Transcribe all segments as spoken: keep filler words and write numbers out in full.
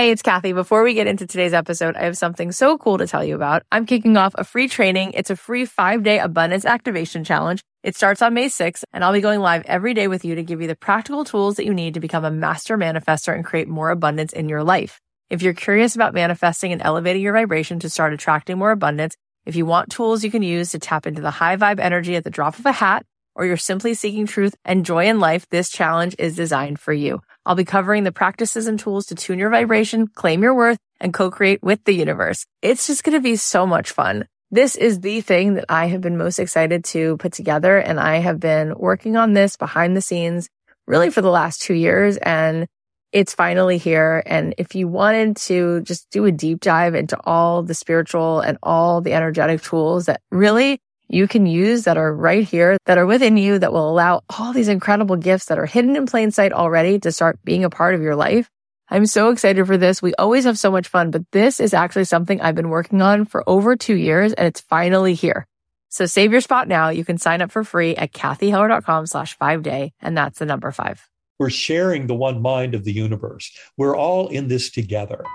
Hey, it's Kathy. Before we get into today's episode, I have something so cool to tell you about. I'm kicking off a free training. It's a free five-day abundance activation challenge. It starts on May sixth, and I'll be going live every day with you to give you the practical tools that you need to become a master manifester and create more abundance in your life. If you're curious about manifesting and elevating your vibration to start attracting more abundance, if you want tools you can use to tap into the high vibe energy at the drop of a hat, or you're simply seeking truth and joy in life, this challenge is designed for you. I'll be covering the practices and tools to tune your vibration, claim your worth, and co-create with the universe. It's just going to be so much fun. This is the thing that I have been most excited to put together, and I have been working on this behind the scenes really for the last two years, and it's finally here. And if you wanted to just do a deep dive into all the spiritual and all the energetic tools that really you can use that are right here, that are within you, that will allow all these incredible gifts that are hidden in plain sight already to start being a part of your life. I'm so excited for this. We always have so much fun, but this is actually something I've been working on for over two years and it's finally here. So save your spot now. You can sign up for free at kathyheller.com slash five day. And that's the number five. We're sharing the one mind of the universe. We're all in this together.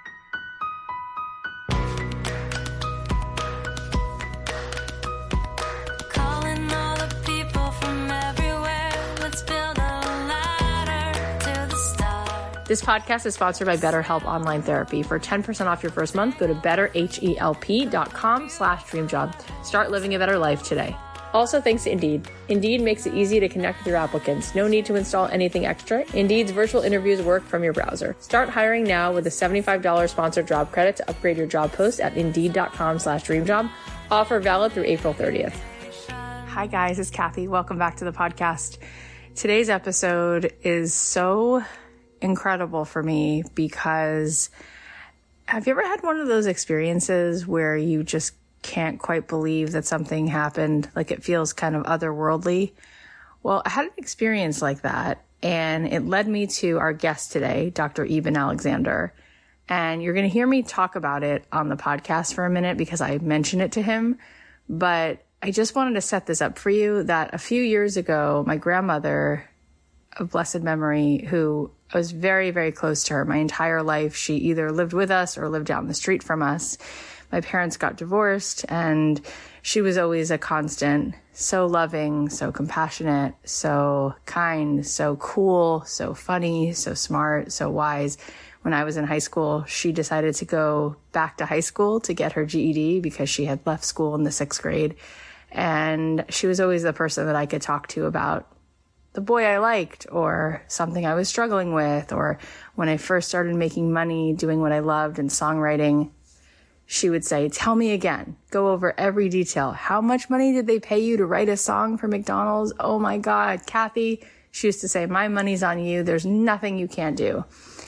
This podcast is sponsored by BetterHelp Online Therapy. For ten percent off your first month, go to betterhelp.com slash dreamjob. Start living a better life today. Also, thanks to Indeed. Indeed makes it easy to connect with your applicants. No need to install anything extra. Indeed's virtual interviews work from your browser. Start hiring now with a seventy-five dollars sponsored job credit to upgrade your job post at indeed.com slash dreamjob. Offer valid through April thirtieth. Hi guys, it's Kathy. Welcome back to the podcast. Today's episode is so incredible for me because have you ever had one of those experiences where you just can't quite believe that something happened? Like it feels kind of otherworldly. Well, I had an experience like that and it led me to our guest today, Doctor Eben Alexander. And you're going to hear me talk about it on the podcast for a minute because I mentioned it to him. But I just wanted to set this up for you that a few years ago, my grandmother of blessed memory, who I was very, very close to her my entire life. She either lived with us or lived down the street from us. My parents got divorced and she was always a constant, so loving, so compassionate, so kind, so cool, so funny, so smart, so wise. When I was in high school, she decided to go back to high school to get her G E D because she had left school in the sixth grade. And she was always the person that I could talk to about the boy I liked or something I was struggling with, or when I first started making money doing what I loved and songwriting, she would say, tell me again, go over every detail. How much money did they pay you to write a song for McDonald's? Oh my God, Kathy, she used to say, my money's on you. There's nothing you can't do.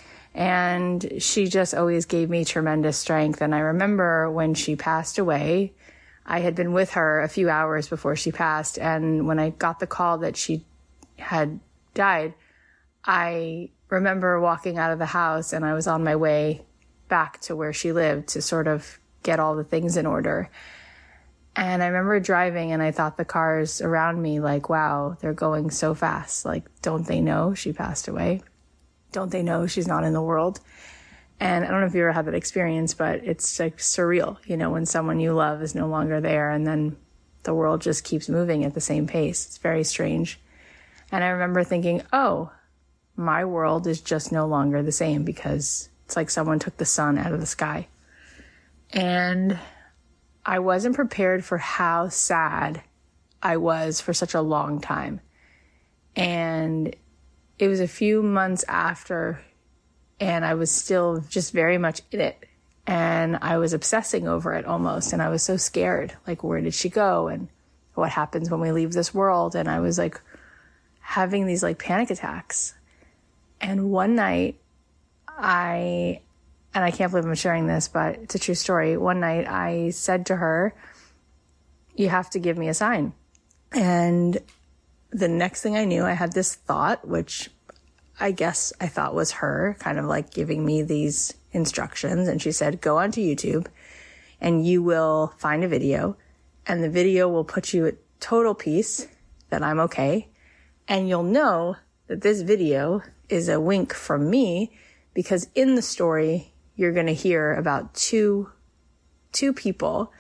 And she just always gave me tremendous strength. And I remember when she passed away, I had been with her a few hours before she passed. And when I got the call that she had died, I remember walking out of the house and I was on my way back to where she lived to sort of get all the things in order. And I remember driving and I thought the cars around me, like, wow, they're going so fast. Like, don't they know she passed away? Don't they know she's not in the world? And I don't know if you ever had that experience, but it's like surreal, you know, when someone you love is no longer there and then the world just keeps moving at the same pace. It's very strange. And I remember thinking, oh, my world is just no longer the same because it's like someone took the sun out of the sky. And I wasn't prepared for how sad I was for such a long time. And it was a few months after, and I was still just very much in it. And I was obsessing over it almost. And I was so scared, like, where did she go? And what happens when we leave this world? And I was like, having these like panic attacks. And one night I, and I can't believe I'm sharing this, but it's a true story. One night I said to her, you have to give me a sign. And the next thing I knew, I had this thought, which I guess I thought was her kind of like giving me these instructions. And she said, go onto YouTube and you will find a video and the video will put you at total peace that I'm okay. And you'll know that this video is a wink from me because in the story, you're going to hear about two, two people,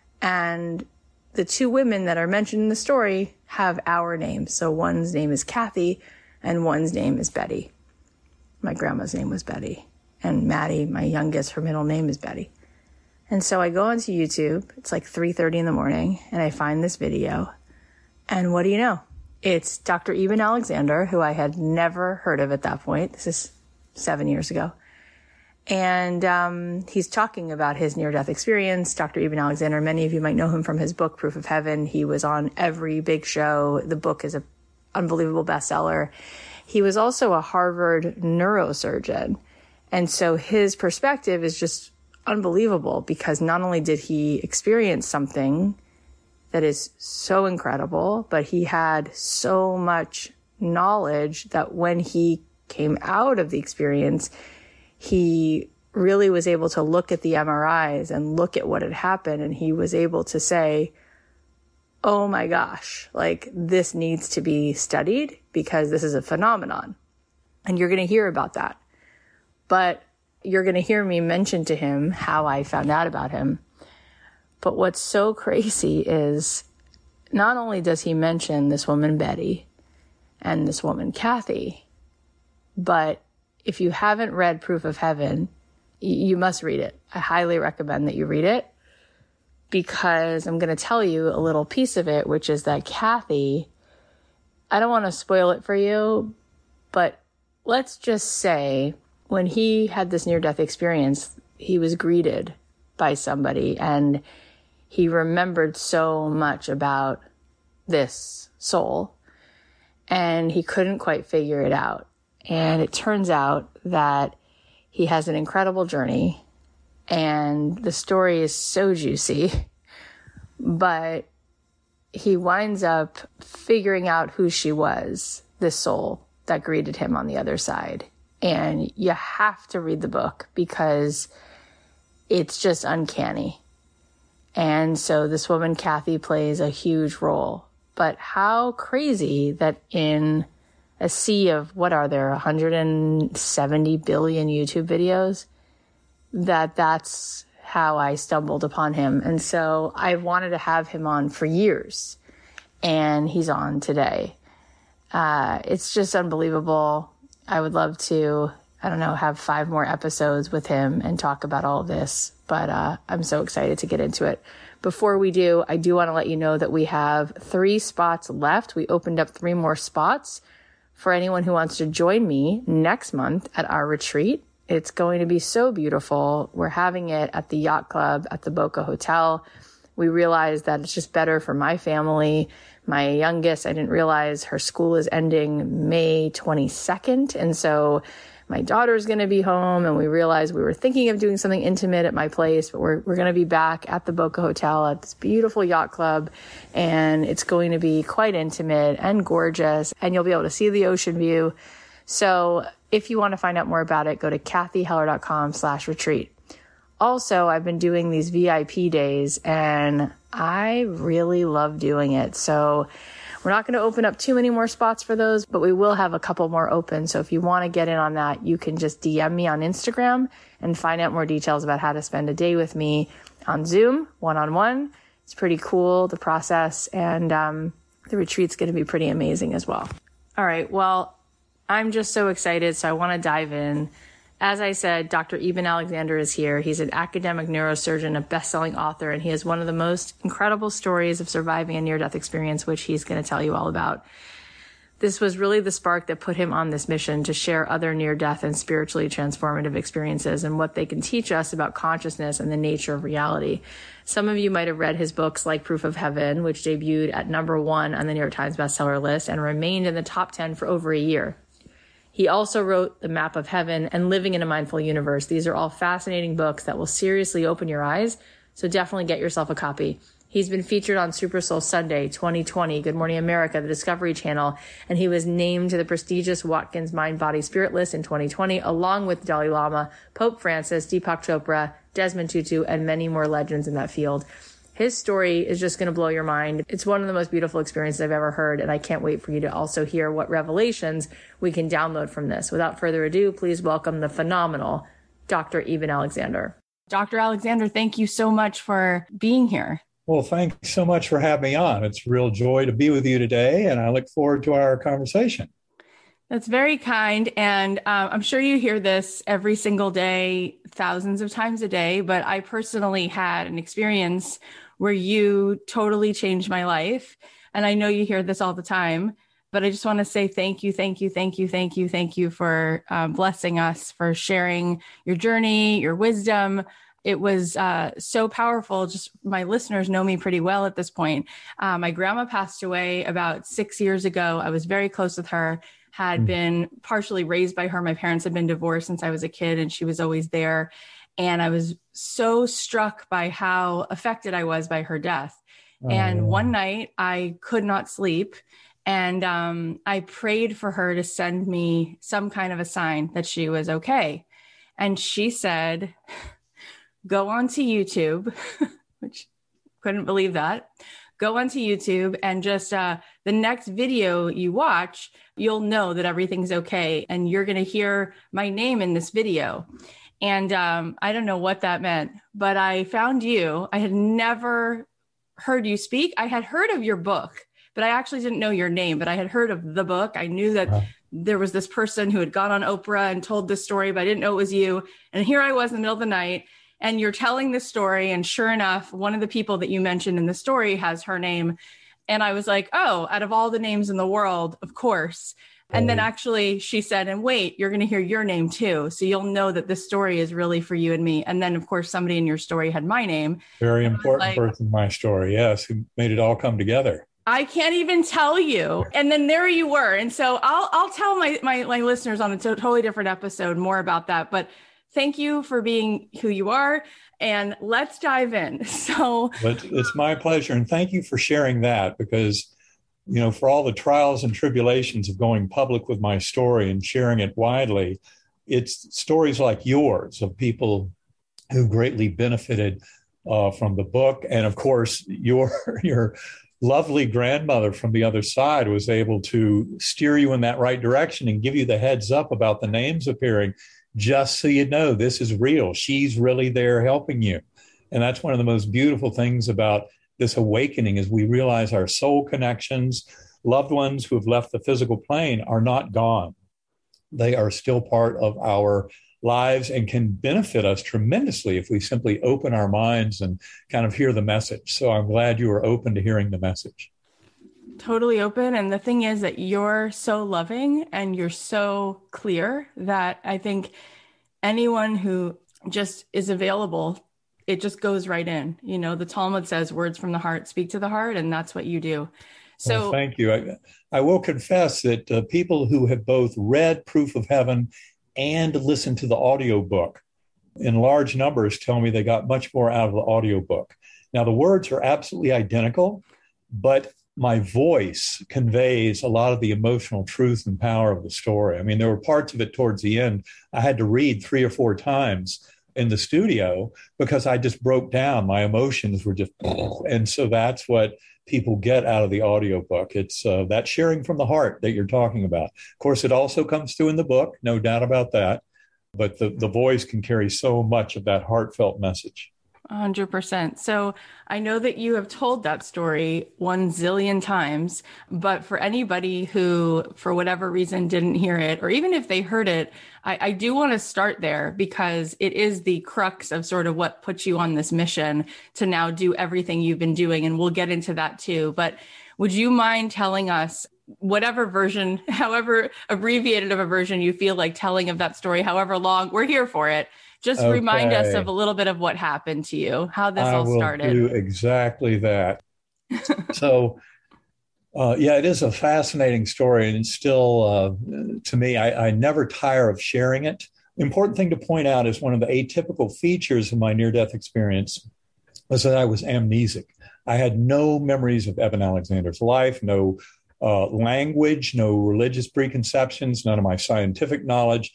and the two women that are mentioned in the story have our names. So one's name is Kathy and one's name is Betty. My grandma's name was Betty. And Maddie, my youngest, her middle name is Betty. And so I go onto YouTube. It's like three thirty in the morning, and I find this video. And what do you know? It's Doctor Eben Alexander, who I had never heard of at that point. This is seven years ago. And um, he's talking about his near-death experience. Doctor Eben Alexander, many of you might know him from his book, Proof of Heaven. He was on every big show. The book is an unbelievable bestseller. He was also a Harvard neurosurgeon. And so his perspective is just unbelievable, because not only did he experience something that is so incredible, but he had so much knowledge that when he came out of the experience, he really was able to look at the M R Is and look at what had happened. And he was able to say, oh my gosh, like this needs to be studied because this is a phenomenon. And you're going to hear about that. But you're going to hear me mention to him how I found out about him. But what's so crazy is not only does he mention this woman, Betty, and this woman, Kathy, but if you haven't read Proof of Heaven, you must read it. I highly recommend that you read it, because I'm going to tell you a little piece of it, which is that Kathy, I don't want to spoil it for you, but let's just say when he had this near-death experience, he was greeted by somebody, and he remembered so much about this soul, and he couldn't quite figure it out. And it turns out that he has an incredible journey, and the story is so juicy, but he winds up figuring out who she was, this soul that greeted him on the other side. And you have to read the book because it's just uncanny. And so this woman, Kathy, plays a huge role. But how crazy that in a sea of, what are there, one hundred seventy billion YouTube videos, that that's how I stumbled upon him. And so I wanted to have him on for years, and he's on today. Uh, it's just unbelievable. I would love to, I don't know, have five more episodes with him and talk about all of this, but uh, I'm so excited to get into it. Before we do, I do want to let you know that we have three spots left. We opened up three more spots for anyone who wants to join me next month at our retreat. It's going to be so beautiful. We're having it at the Yacht Club at the Boca Hotel. We realized that it's just better for my family. My youngest, I didn't realize her school is ending May twenty-second. And so my daughter's going to be home, and we realized we were thinking of doing something intimate at my place, but we're, we're going to be back at the Boca Hotel at this beautiful yacht club. And it's going to be quite intimate and gorgeous, and you'll be able to see the ocean view. So if you want to find out more about it, go to kathyheller.com slash retreat. Also, I've been doing these V I P days, and I really love doing it. So we're not going to open up too many more spots for those, but we will have a couple more open. So if you want to get in on that, you can just D M me on Instagram and find out more details about how to spend a day with me on Zoom, one-on-one. It's pretty cool, the process, and um, the retreat's going to be pretty amazing as well. All right, well, I'm just so excited, so I want to dive in. As I said, Doctor Eben Alexander is here. He's an academic neurosurgeon, a best-selling author, and he has one of the most incredible stories of surviving a near-death experience, which he's going to tell you all about. This was really the spark that put him on this mission to share other near-death and spiritually transformative experiences and what they can teach us about consciousness and the nature of reality. Some of you might have read his books like Proof of Heaven, which debuted at number one on the New York Times bestseller list and remained in the top ten for over a year. He also wrote The Map of Heaven and Living in a Mindful Universe. These are all fascinating books that will seriously open your eyes, so definitely get yourself a copy. He's been featured on Super Soul Sunday, twenty twenty, Good Morning America, the Discovery Channel, and he was named to the prestigious Watkins Mind Body Spirit list in twenty twenty, along with Dalai Lama, Pope Francis, Deepak Chopra, Desmond Tutu, and many more legends in that field. His story is just going to blow your mind. It's one of the most beautiful experiences I've ever heard, and I can't wait for you to also hear what revelations we can download from this. Without further ado, please welcome the phenomenal Doctor Eben Alexander. Doctor Alexander, thank you so much for being here. Well, thanks so much for having me on. It's a real joy to be with you today, and I look forward to our conversation. That's very kind. And um, I'm sure you hear this every single day, thousands of times a day, but I personally had an experience where you totally changed my life. And I know you hear this all the time, but I just want to say thank you, thank you, thank you, thank you, thank you for um, blessing us, for sharing your journey, your wisdom. It was uh, so powerful. Just my listeners know me pretty well at this point. Uh, my grandma passed away about six years ago. I was very close with her, had mm. been partially raised by her. My parents had been divorced since I was a kid, and she was always there. And I was so struck by how affected I was by her death. Oh. And one night I could not sleep. And um, I prayed for her to send me some kind of a sign that she was okay. And she said, go onto YouTube, which couldn't believe that. Go onto YouTube and just uh, the next video you watch, you'll know that everything's okay. And you're going to hear my name in this video. And um, I don't know what that meant, but I found you. I had never heard you speak. I had heard of your book, but I actually didn't know your name, but I had heard of the book. I knew that wow. there was this person who had gone on Oprah and told this story, but I didn't know it was you. And here I was in the middle of the night, and you're telling this story. And sure enough, one of the people that you mentioned in the story has her name. And I was like, oh, out of all the names in the world, of course. And then actually she said, and wait, you're going to hear your name too. So you'll know that this story is really for you and me. And then of course, somebody in your story had my name. Very important like, person in my story. Yes. Who made it all come together. I can't even tell you. And then there you were. And so I'll, I'll tell my, my, my listeners on a t- totally different episode more about that. But thank you for being who you are. And let's dive in. So but it's my pleasure. And thank you for sharing that, because you know, for all the trials and tribulations of going public with my story and sharing it widely, it's stories like yours of people who greatly benefited uh, from the book. And of course, your your lovely grandmother from the other side was able to steer you in that right direction and give you the heads up about the names appearing, just so you know this is real. She's really there helping you. And that's one of the most beautiful things about this awakening, is we realize our soul connections, loved ones who have left the physical plane, are not gone. They are still part of our lives and can benefit us tremendously if we simply open our minds and kind of hear the message. So I'm glad you were open to hearing the message. Totally open. And the thing is that you're so loving and you're so clear that I think anyone who just is available, it just goes right in. You know, the Talmud says words from the heart speak to the heart, and that's what you do. So well, thank you. I, I will confess that uh, people who have both read Proof of Heaven and listened to the audiobook in large numbers tell me they got much more out of the audiobook. Now, the words are absolutely identical, but my voice conveys a lot of the emotional truth and power of the story. I mean, there were parts of it towards the end I had to read three or four times in the studio because I just broke down. My emotions were just, and so that's what people get out of the audiobook. It's uh, that sharing from the heart that you're talking about. Of course, it also comes through in the book, no doubt about that, but the, the voice can carry so much of that heartfelt message. one hundred percent. So I know that you have told that story one zillion times, but for anybody who, for whatever reason, didn't hear it, or even if they heard it, I, I do want to start there because it is the crux of sort of what puts you on this mission to now do everything you've been doing. And we'll get into that too. But would you mind telling us whatever version, however abbreviated of a version you feel like telling of that story, however long, we're here for it. Just okay. Remind us of a little bit of what happened to you, how this I all will started. Do exactly that. so, uh, yeah, it is a fascinating story, and it's still, uh, to me, I, I never tire of sharing it. The important thing to point out is one of the atypical features of my near-death experience was that I was amnesic. I had no memories of Eben Alexander's life, no uh, language, no religious preconceptions, none of my scientific knowledge.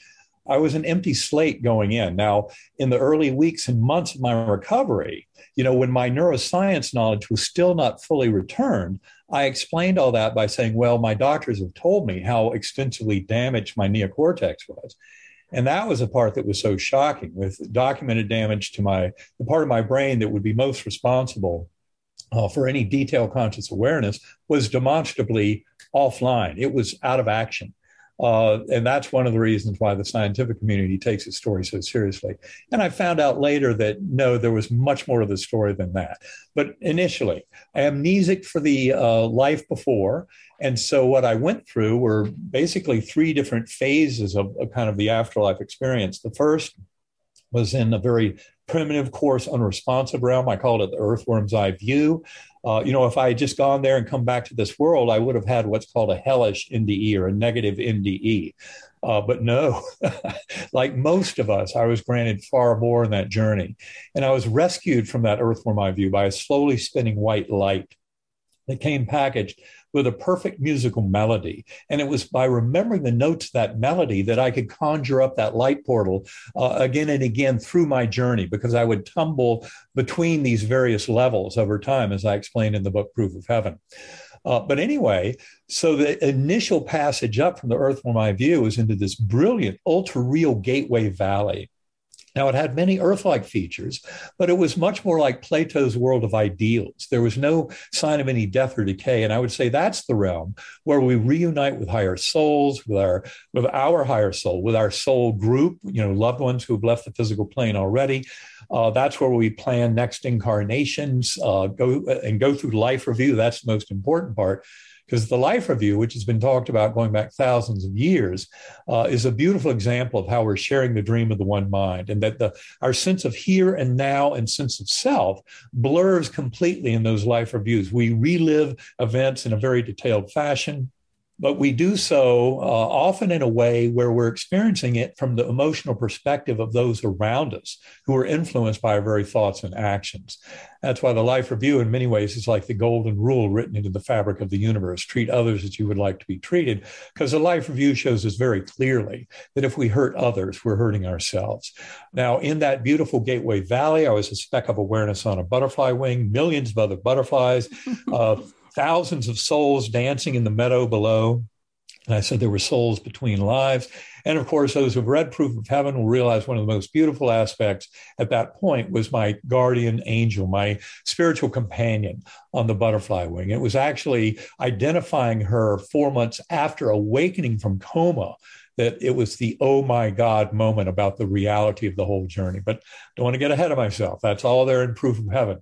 I was an empty slate going in. Now, in the early weeks and months of my recovery, you know, when my neuroscience knowledge was still not fully returned, I explained all that by saying, well, my doctors have told me how extensively damaged my neocortex was. And that was a part that was so shocking, with documented damage to my the part of my brain that would be most responsible uh, for any detailed conscious awareness was demonstrably offline. It was out of action. Uh, and that's one of the reasons why the scientific community takes its story so seriously. And I found out later that, no, there was much more to the story than that. But initially, amnesic for the uh, life before. And so what I went through were basically three different phases of, of kind of the afterlife experience. The first was in a very primitive, coarse, unresponsive realm. I called it the earthworm's eye view. Uh, you know, if I had just gone there and come back to this world, I would have had what's called a hellish N D E or a negative N D E. Uh, but no, like most of us, I was granted far more in that journey. And I was rescued from that earthworm eye view by a slowly spinning white light that came packaged with a perfect musical melody. And it was by remembering the notes of that melody that I could conjure up that light portal uh, again and again through my journey, because I would tumble between these various levels over time, as I explained in the book, Proof of Heaven. Uh, but anyway, so the initial passage up from the earthworm eye view was into this brilliant, ultra-real gateway valley. Now, it had many Earth-like features, but it was much more like Plato's world of ideals. There was no sign of any death or decay. And I would say that's the realm where we reunite with higher souls, with our, with our higher soul, with our soul group, you know, loved ones who have left the physical plane already. Uh, that's where we plan next incarnations, uh, go and go through life review. That's the most important part. Because the life review, which has been talked about going back thousands of years, uh, is a beautiful example of how we're sharing the dream of the one mind, and that the our sense of here and now and sense of self blurs completely in those life reviews. We relive events in a very detailed fashion, but we do so uh, often in a way where we're experiencing it from the emotional perspective of those around us who are influenced by our very thoughts and actions. That's why the life review in many ways is like the golden rule written into the fabric of the universe. Treat others as you would like to be treated, because the life review shows us very clearly that if we hurt others, we're hurting ourselves. Now, in that beautiful Gateway Valley, I was a speck of awareness on a butterfly wing, millions of other butterflies, uh, thousands of souls dancing in the meadow below. And I said there were souls between lives. And of course, those who've read Proof of Heaven will realize one of the most beautiful aspects at that point was my guardian angel, my spiritual companion on the butterfly wing. It was actually identifying her four months after awakening from coma, that it was the, oh my God moment about the reality of the whole journey. But don't want to get ahead of myself. That's all there in Proof of Heaven.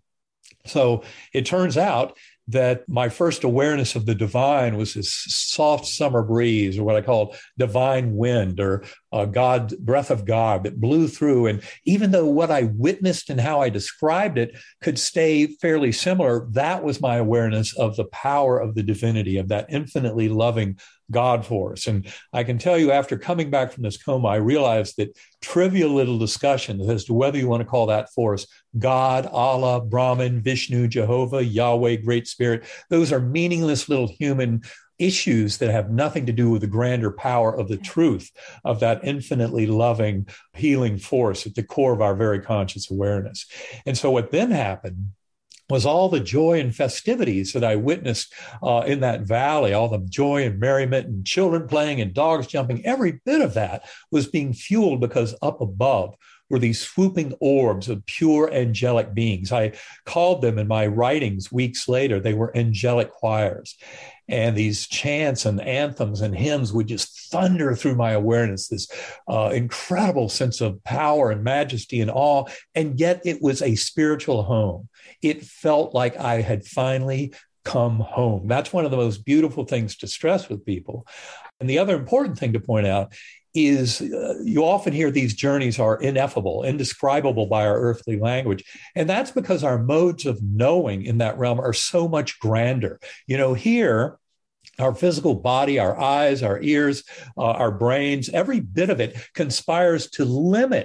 So it turns out that my first awareness of the divine was this soft summer breeze, or what I call divine wind, or uh, God, breath of God that blew through. And even though what I witnessed and how I described it could stay fairly similar, that was my awareness of the power of the divinity, of that infinitely loving God force. And I can tell you, after coming back from this coma, I realized that trivial little discussions as to whether you want to call that force God, Allah, Brahman, Vishnu, Jehovah, Yahweh, Great Spirit, those are meaningless little human issues that have nothing to do with the grander power of the truth of that infinitely loving, healing force at the core of our very conscious awareness. And so what then happened was all the joy and festivities that I witnessed uh, in that valley, all the joy and merriment and children playing and dogs jumping, every bit of that was being fueled because up above were these swooping orbs of pure angelic beings. I called them in my writings weeks later, they were angelic choirs. And these chants and anthems and hymns would just thunder through my awareness, this uh, incredible sense of power and majesty and awe. And yet it was a spiritual home. It felt like I had finally come home. That's one of the most beautiful things to stress with people. And the other important thing to point out is uh, you often hear these journeys are ineffable, indescribable by our earthly language. And that's because our modes of knowing in that realm are so much grander. You know, here, our physical body, our eyes, our ears, uh, our brains, every bit of it conspires to limit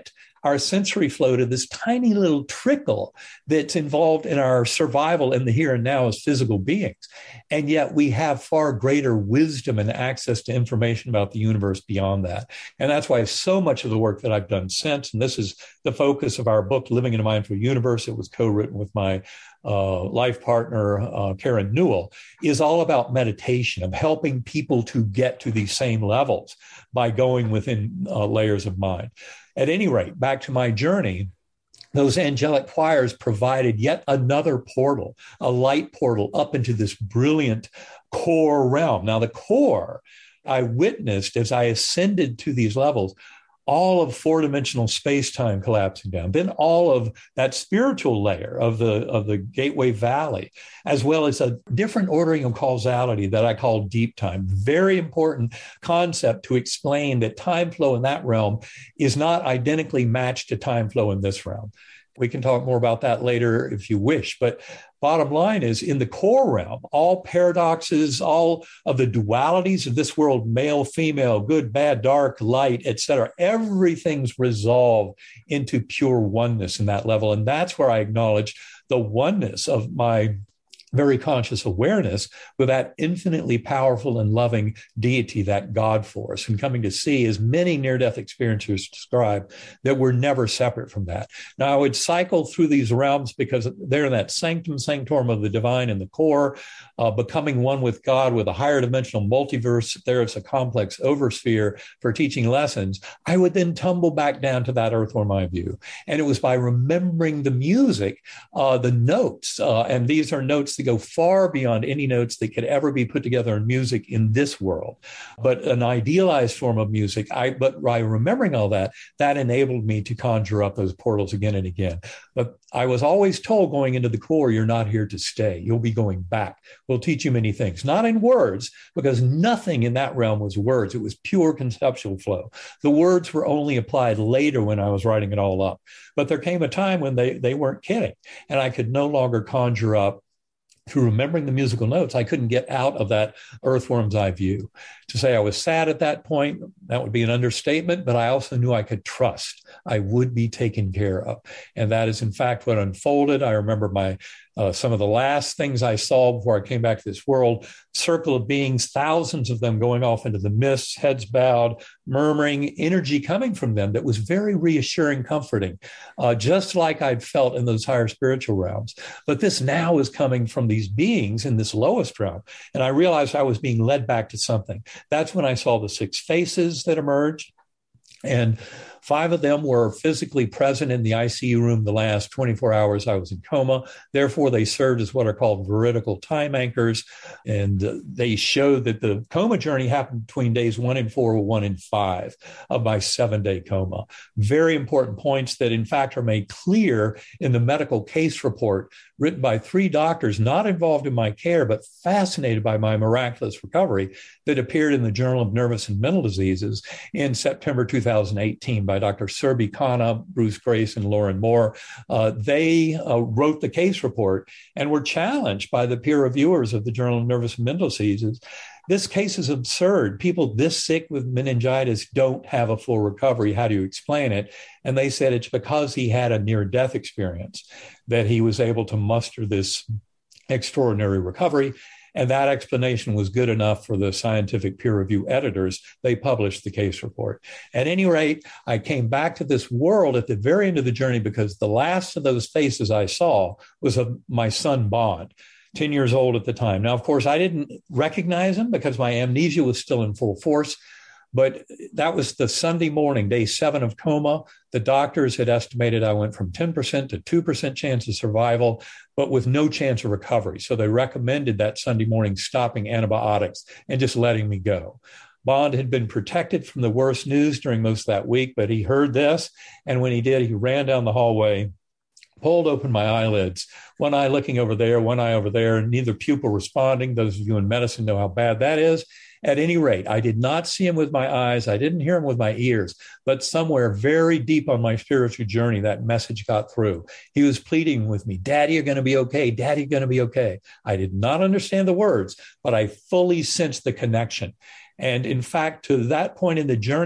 our sensory flow to this tiny little trickle that's involved in our survival in the here and now as physical beings. And yet we have far greater wisdom and access to information about the universe beyond that. And that's why so much of the work that I've done since, and this is the focus of our book, Living in a Mindful Universe, it was co-written with my uh, life partner, uh, Karen Newell, is all about meditation, of helping people to get to these same levels by going within uh, layers of mind. At any rate, back to my journey, those angelic choirs provided yet another portal, a light portal up into this brilliant core realm. Now, the core, I witnessed as I ascended to these levels, all of four-dimensional space-time collapsing down, then all of that spiritual layer of the, of the Gateway Valley, as well as a different ordering of causality that I call deep time. Very important concept to explain that time flow in that realm is not identically matched to time flow in this realm. We can talk more about that later if you wish, but bottom line is, in the core realm, all paradoxes, all of the dualities of this world, male, female, good, bad, dark, light, et cetera, everything's resolved into pure oneness in that level. And that's where I acknowledge the oneness of my very conscious awareness with that infinitely powerful and loving deity, that God force, and coming to see, as many near-death experiencers describe, that we're never separate from that. Now, I would cycle through these realms because they're in that sanctum sanctorum of the divine in the core, uh, becoming one with God, with a higher dimensional multiverse. There's a complex oversphere for teaching lessons. I would then tumble back down to that earthworm eye view. And it was by remembering the music, uh, the notes, uh, and these are notes that go far beyond any notes that could ever be put together in music in this world, but an idealized form of music. I, but by remembering all that, that enabled me to conjure up those portals again and again. But I was always told going into the core, you're not here to stay. You'll be going back. We'll teach you many things, not in words, because nothing in that realm was words. It was pure conceptual flow. The words were only applied later when I was writing it all up. But there came a time when they, they weren't kidding, and I could no longer conjure up through remembering the musical notes. I couldn't get out of that earthworm's eye view. To say I was sad at that point, that would be an understatement, but I also knew I could trust I would be taken care of. And that is, in fact, what unfolded. I remember my uh, some of the last things I saw before I came back to this world, circle of beings, thousands of them going off into the mists, heads bowed, murmuring, energy coming from them that was very reassuring, comforting, uh, just like I'd felt in those higher spiritual realms. But this now is coming from these beings in this lowest realm. And I realized I was being led back to something. That's when I saw the six faces that emerged. And five of them were physically present in the I C U room the last twenty-four hours I was in coma. Therefore, they served as what are called veridical time anchors. And uh, they showed that the coma journey happened between days one and four, one and five of my seven-day coma. Very important points that, in fact, are made clear in the medical case report written by three doctors not involved in my care, but fascinated by my miraculous recovery, that appeared in the Journal of Nervous and Mental Diseases in September two thousand eighteen by Doctor Surbhi Khanna, Bruce Grace, and Lauren Moore. Uh, they uh, wrote the case report and were challenged by the peer reviewers of the Journal of Nervous and Mental Diseases. This case is absurd. People this sick with meningitis don't have a full recovery. How do you explain it? And they said it's because he had a near-death experience that he was able to muster this extraordinary recovery. And that explanation was good enough for the scientific peer review editors. They published the case report. At any rate, I came back to this world at the very end of the journey because the last of those faces I saw was of my son, Bond, ten years old at the time. Now, of course, I didn't recognize him because my amnesia was still in full force. But that was the Sunday morning, day seven of coma. The doctors had estimated I went from ten percent to two percent chance of survival, but with no chance of recovery. So they recommended that Sunday morning stopping antibiotics and just letting me go. Bond had been protected from the worst news during most of that week, but he heard this. And when he did, he ran down the hallway, pulled open my eyelids, one eye looking over there, one eye over there, neither pupil responding. Those of you in medicine know how bad that is. At any rate, I did not see him with my eyes. I didn't hear him with my ears, but somewhere very deep on my spiritual journey, that message got through. He was pleading with me, Daddy, you're going to be okay. Daddy, you're going to be okay. I did not understand the words, but I fully sensed the connection. And in fact, to that point in the journey,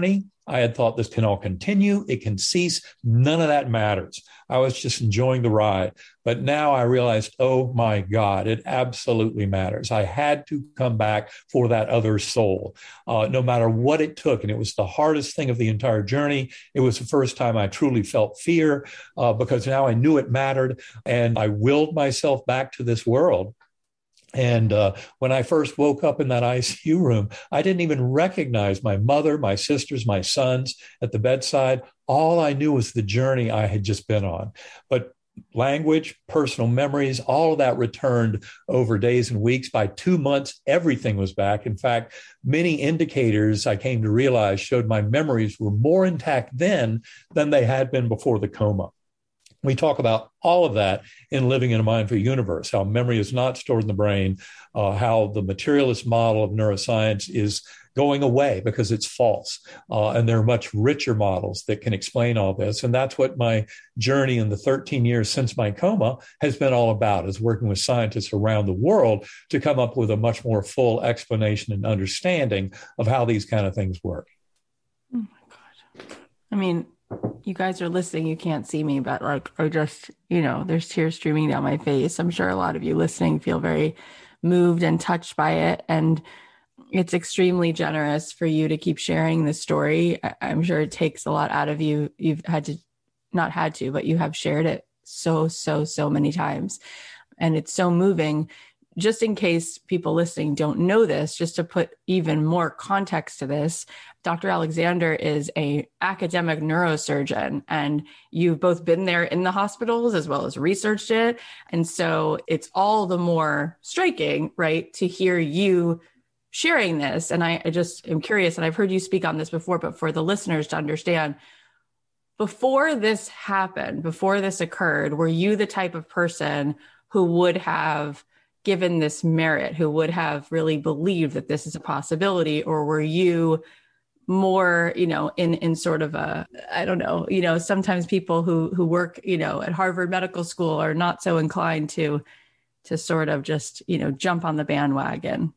I had thought this can all continue. It can cease. None of that matters. I was just enjoying the ride. But now I realized, oh my God, it absolutely matters. I had to come back for that other soul, uh, no matter what it took. And it was the hardest thing of the entire journey. It was the first time I truly felt fear uh, because now I knew it mattered. And I willed myself back to this world. And uh, when I first woke up in that I C U room, I didn't even recognize my mother, my sisters, my sons at the bedside. All I knew was the journey I had just been on. But language, personal memories, all of that returned over days and weeks. By two months, everything was back. In fact, many indicators I came to realize showed my memories were more intact then than they had been before the coma. We talk about all of that in Living in a Mindful Universe, how memory is not stored in the brain, uh, how the materialist model of neuroscience is going away because it's false. Uh, and there are much richer models that can explain all this. And that's what my journey in the thirteen years since my coma has been all about, is working with scientists around the world to come up with a much more full explanation and understanding of how these kind of things work. Oh my God. I mean, you guys are listening, you can't see me, but like, or just, you know, there's tears streaming down my face. I'm sure a lot of you listening feel very moved and touched by it. And it's extremely generous for you to keep sharing this story. I'm sure it takes a lot out of you. You've had to, not had to, but you have shared it so, so, so many times. And it's so moving. Just in case people listening don't know this, just to put even more context to this, Doctor Alexander is a academic neurosurgeon, and you've both been there in the hospitals as well as researched it. And so it's all the more striking, right, to hear you sharing this. And I, I just am curious, and I've heard you speak on this before, but for the listeners to understand, before this happened, before this occurred, were you the type of person who would have given this merit, who would have really believed that this is a possibility? Or were you more, you know, in, in sort of a, I don't know, you know, sometimes people who, who work, you know, at Harvard Medical School are not so inclined to, to sort of just, you know, jump on the bandwagon?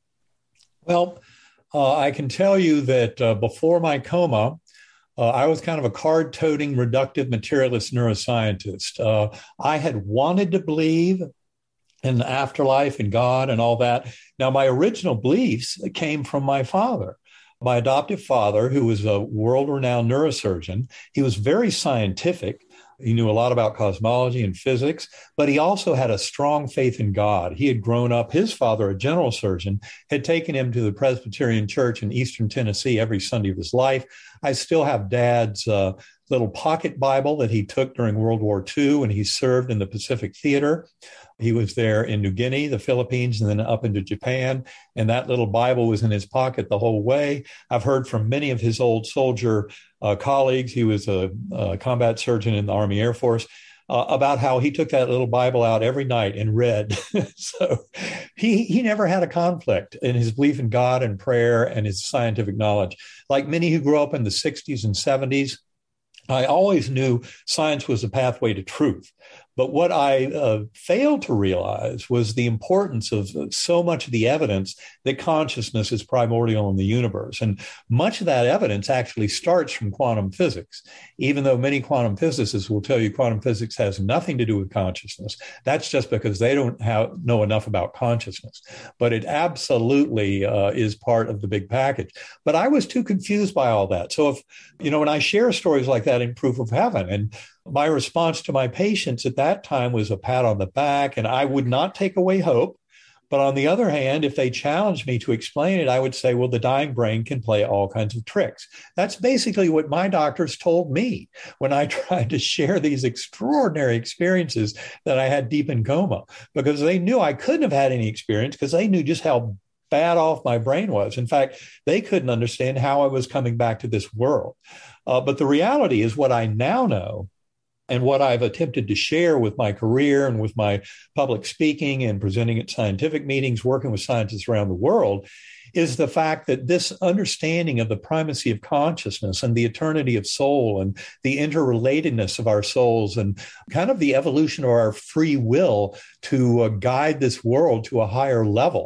Well, uh, I can tell you that uh, before my coma, Uh, I was kind of a card-toting, reductive materialist neuroscientist. Uh, I had wanted to believe in the afterlife and God and all that. Now, my original beliefs came from my father, my adoptive father, who was a world-renowned neurosurgeon. He was very scientific. He knew a lot about cosmology and physics, but he also had a strong faith in God. He had grown up, his father, a general surgeon, had taken him to the Presbyterian Church in Eastern Tennessee every Sunday of his life. I still have Dad's uh, little pocket Bible that he took during World War Two when he served in the Pacific Theater. He was there in New Guinea, the Philippines, and then up into Japan. And that little Bible was in his pocket the whole way. I've heard from many of his old soldier uh, colleagues. He was a, a combat surgeon in the Army Air Force. Uh, about how he took that little Bible out every night and read. So he he never had a conflict in his belief in God and prayer and his scientific knowledge. Like many who grew up in the sixties and seventies, I always knew science was a pathway to truth. But what I uh, failed to realize was the importance of so much of the evidence that consciousness is primordial in the universe. And much of that evidence actually starts from quantum physics, even though many quantum physicists will tell you quantum physics has nothing to do with consciousness. That's just because they don't have, know enough about consciousness. But it absolutely uh, is part of the big package. But I was too confused by all that. So if, you know, when I share stories like that in Proof of Heaven, and my response to my patients at that time was a pat on the back, and I would not take away hope. But on the other hand, if they challenged me to explain it, I would say, well, the dying brain can play all kinds of tricks. That's basically what my doctors told me when I tried to share these extraordinary experiences that I had deep in coma, because they knew I couldn't have had any experience because they knew just how bad off my brain was. In fact, they couldn't understand how I was coming back to this world. Uh, but the reality is what I now know, and what I've attempted to share with my career and with my public speaking and presenting at scientific meetings, working with scientists around the world, is the fact that this understanding of the primacy of consciousness and the eternity of soul and the interrelatedness of our souls and kind of the evolution of our free will to uh, guide this world to a higher level.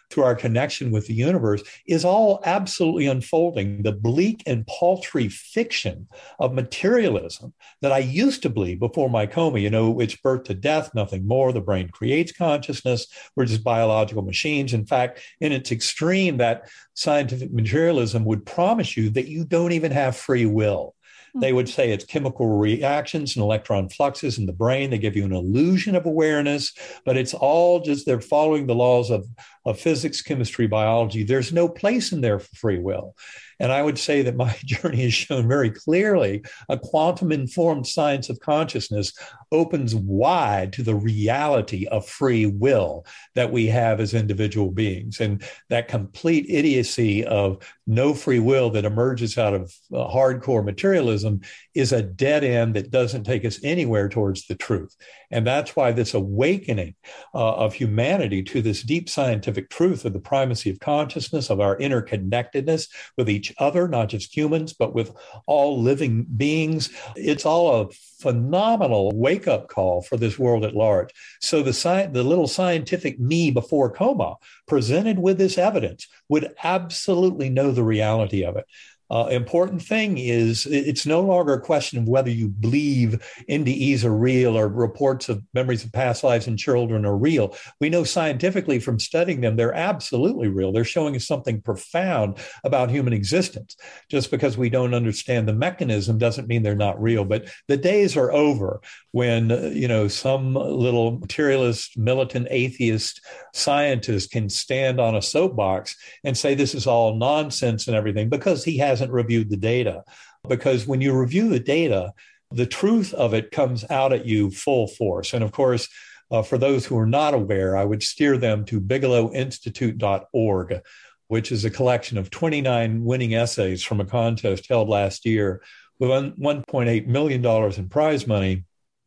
through our connection with the universe is all absolutely unfolding. The bleak and paltry fiction of materialism that I used to believe before my coma, you know, it's birth to death, nothing more. The brain creates consciousness. We're just biological machines. In fact, in its extreme, that scientific materialism would promise you that you don't even have free will. They would say it's chemical reactions and electron fluxes in the brain. They give you an illusion of awareness, but it's all just they're following the laws of, of physics, chemistry, biology. There's no place in there for free will. And I would say that my journey has shown very clearly a quantum-informed science of consciousness opens wide to the reality of free will that we have as individual beings. And that complete idiocy of no free will that emerges out of uh, hardcore materialism is a dead end that doesn't take us anywhere towards the truth. And that's why this awakening uh, of humanity to this deep scientific truth of the primacy of consciousness, of our interconnectedness with each other, not just humans, but with all living beings. It's all a phenomenal wake-up call for this world at large. So the, sci- the little scientific me before coma, presented with this evidence, would absolutely know the reality of it. Uh, important thing is it's no longer a question of whether you believe N D Es are real or reports of memories of past lives in children are real. We know scientifically from studying them, they're absolutely real. They're showing us something profound about human existence. Just because we don't understand the mechanism doesn't mean they're not real. But the days are over when, uh, you know, some little materialist, militant, atheist scientist can stand on a soapbox and say this is all nonsense and everything because he has hasn't reviewed the data. Because when you review the data, the truth of it comes out at you full force. And of course, uh, for those who are not aware, I would steer them to bigelow institute dot org, which is a collection of twenty-nine winning essays from a contest held last year with one point eight million dollars in prize money.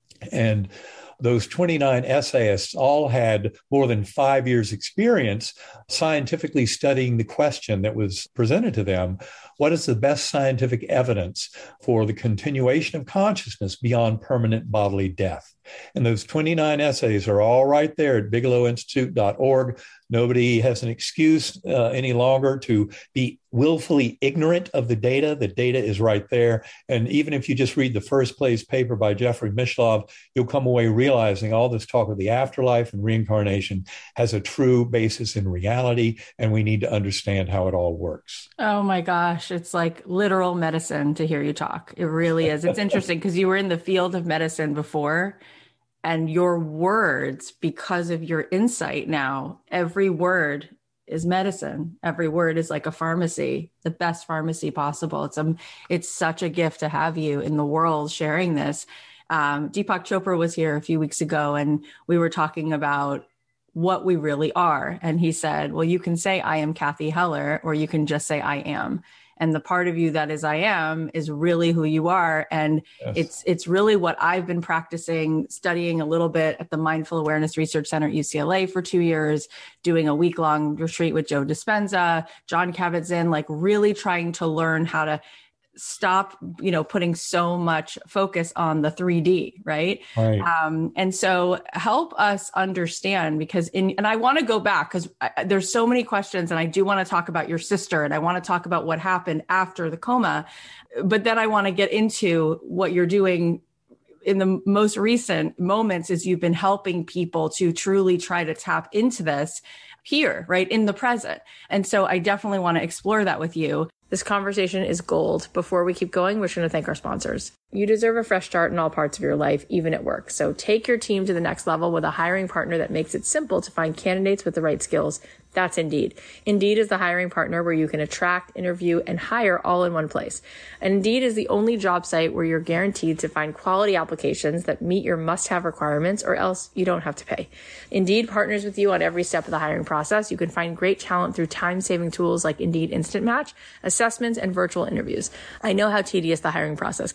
And those twenty-nine essayists all had more than five years experience scientifically studying the question that was presented to them. What is the best scientific evidence for the continuation of consciousness beyond permanent bodily death? And those twenty-nine essays are all right there at bigelow institute dot org. Nobody has an excuse uh, any longer to be willfully ignorant of the data. The data is right there. And even if you just read the first place paper by Jeffrey Mishlove, you'll come away realizing all this talk of the afterlife and reincarnation has a true basis in reality, and we need to understand how it all works. Oh my gosh, it's like literal medicine to hear you talk. It really is. It's interesting because you were in the field of medicine before, and your words, because of your insight now, every word is medicine. Every word is like a pharmacy, the best pharmacy possible. It's um, it's such a gift to have you in the world sharing this. Um, Deepak Chopra was here a few weeks ago, and we were talking about what we really are. And he said, well, you can say I am Kathy Heller, or you can just say I am. And the part of you that is I am is really who you are. And yes. it's it's really what I've been practicing, studying a little bit at the Mindful Awareness Research Center at U C L A for two years, doing a week-long retreat with Joe Dispenza, John Kabat-Zinn, like really trying to learn how to stop, you know, putting so much focus on the three D, right? Right. Um, and so help us understand, because in, and I want to go back because there's so many questions, and I do want to talk about your sister, and I want to talk about what happened after the coma, but then I want to get into what you're doing in the most recent moments is you've been helping people to truly try to tap into this here, right, in the present. And so I definitely want to explore that with you. This conversation is gold. Before we keep going, we're going to thank our sponsors. You deserve a fresh start in all parts of your life, even at work. So take your team to the next level with a hiring partner that makes it simple to find candidates with the right skills. That's Indeed. Indeed is the hiring partner where you can attract, interview, and hire all in one place. And Indeed is the only job site where you're guaranteed to find quality applications that meet your must-have requirements, or else you don't have to pay. Indeed partners with you on every step of the hiring process. You can find great talent through time-saving tools like Indeed Instant Match, assessments, and virtual interviews. I know how tedious the hiring process can be, so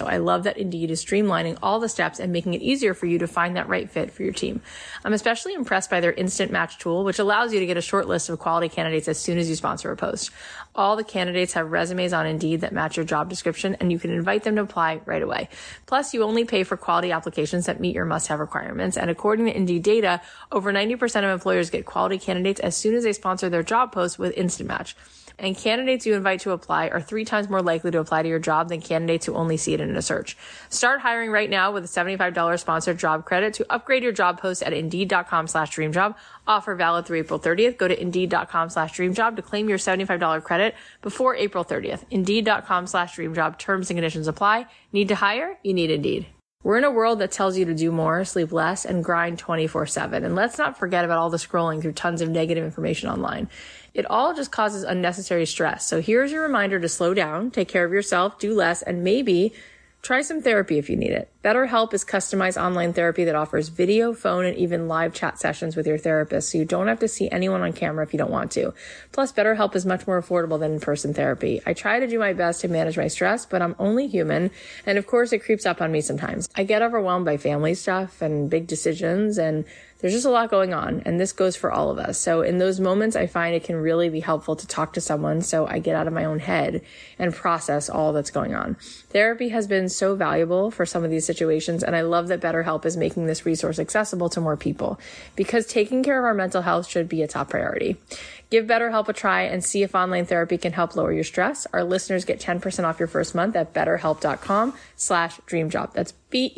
I love that Indeed is streamlining all the steps and making it easier for you to find that right fit for your team. I'm especially impressed by their instant match tool, which allows you to get a short list of quality candidates as soon as you sponsor a post. All the candidates have resumes on Indeed that match your job description, and you can invite them to apply right away. Plus, you only pay for quality applications that meet your must-have requirements. And according to Indeed data, over ninety percent of employers get quality candidates as soon as they sponsor their job post with Instant Match. And candidates you invite to apply are three times more likely to apply to your job than candidates who only see it in a search. Start hiring right now with a seventy-five dollars sponsored job credit to upgrade your job post at Indeed.com slash DreamJob. Offer valid through April thirtieth. Go to Indeed.com slash DreamJob to claim your seventy-five dollars credit before April thirtieth. Indeed.com slash DreamJob. Terms and conditions apply. Need to hire? You need Indeed. We're in a world that tells you to do more, sleep less, and grind twenty-four seven. And let's not forget about all the scrolling through tons of negative information online. It all just causes unnecessary stress. So here's your reminder to slow down, take care of yourself, do less, and maybe try some therapy if you need it. BetterHelp is customized online therapy that offers video, phone, and even live chat sessions with your therapist, so you don't have to see anyone on camera if you don't want to. Plus, BetterHelp is much more affordable than in-person therapy. I try to do my best to manage my stress, but I'm only human, and of course, it creeps up on me sometimes. I get overwhelmed by family stuff and big decisions, and there's just a lot going on, and this goes for all of us. So in those moments, I find it can really be helpful to talk to someone so I get out of my own head and process all that's going on. Therapy has been so valuable for some of these situations, and I love that BetterHelp is making this resource accessible to more people, because taking care of our mental health should be a top priority. Give BetterHelp a try and see if online therapy can help lower your stress. Our listeners get ten percent off your first month at betterhelp.com slash dreamjob. That's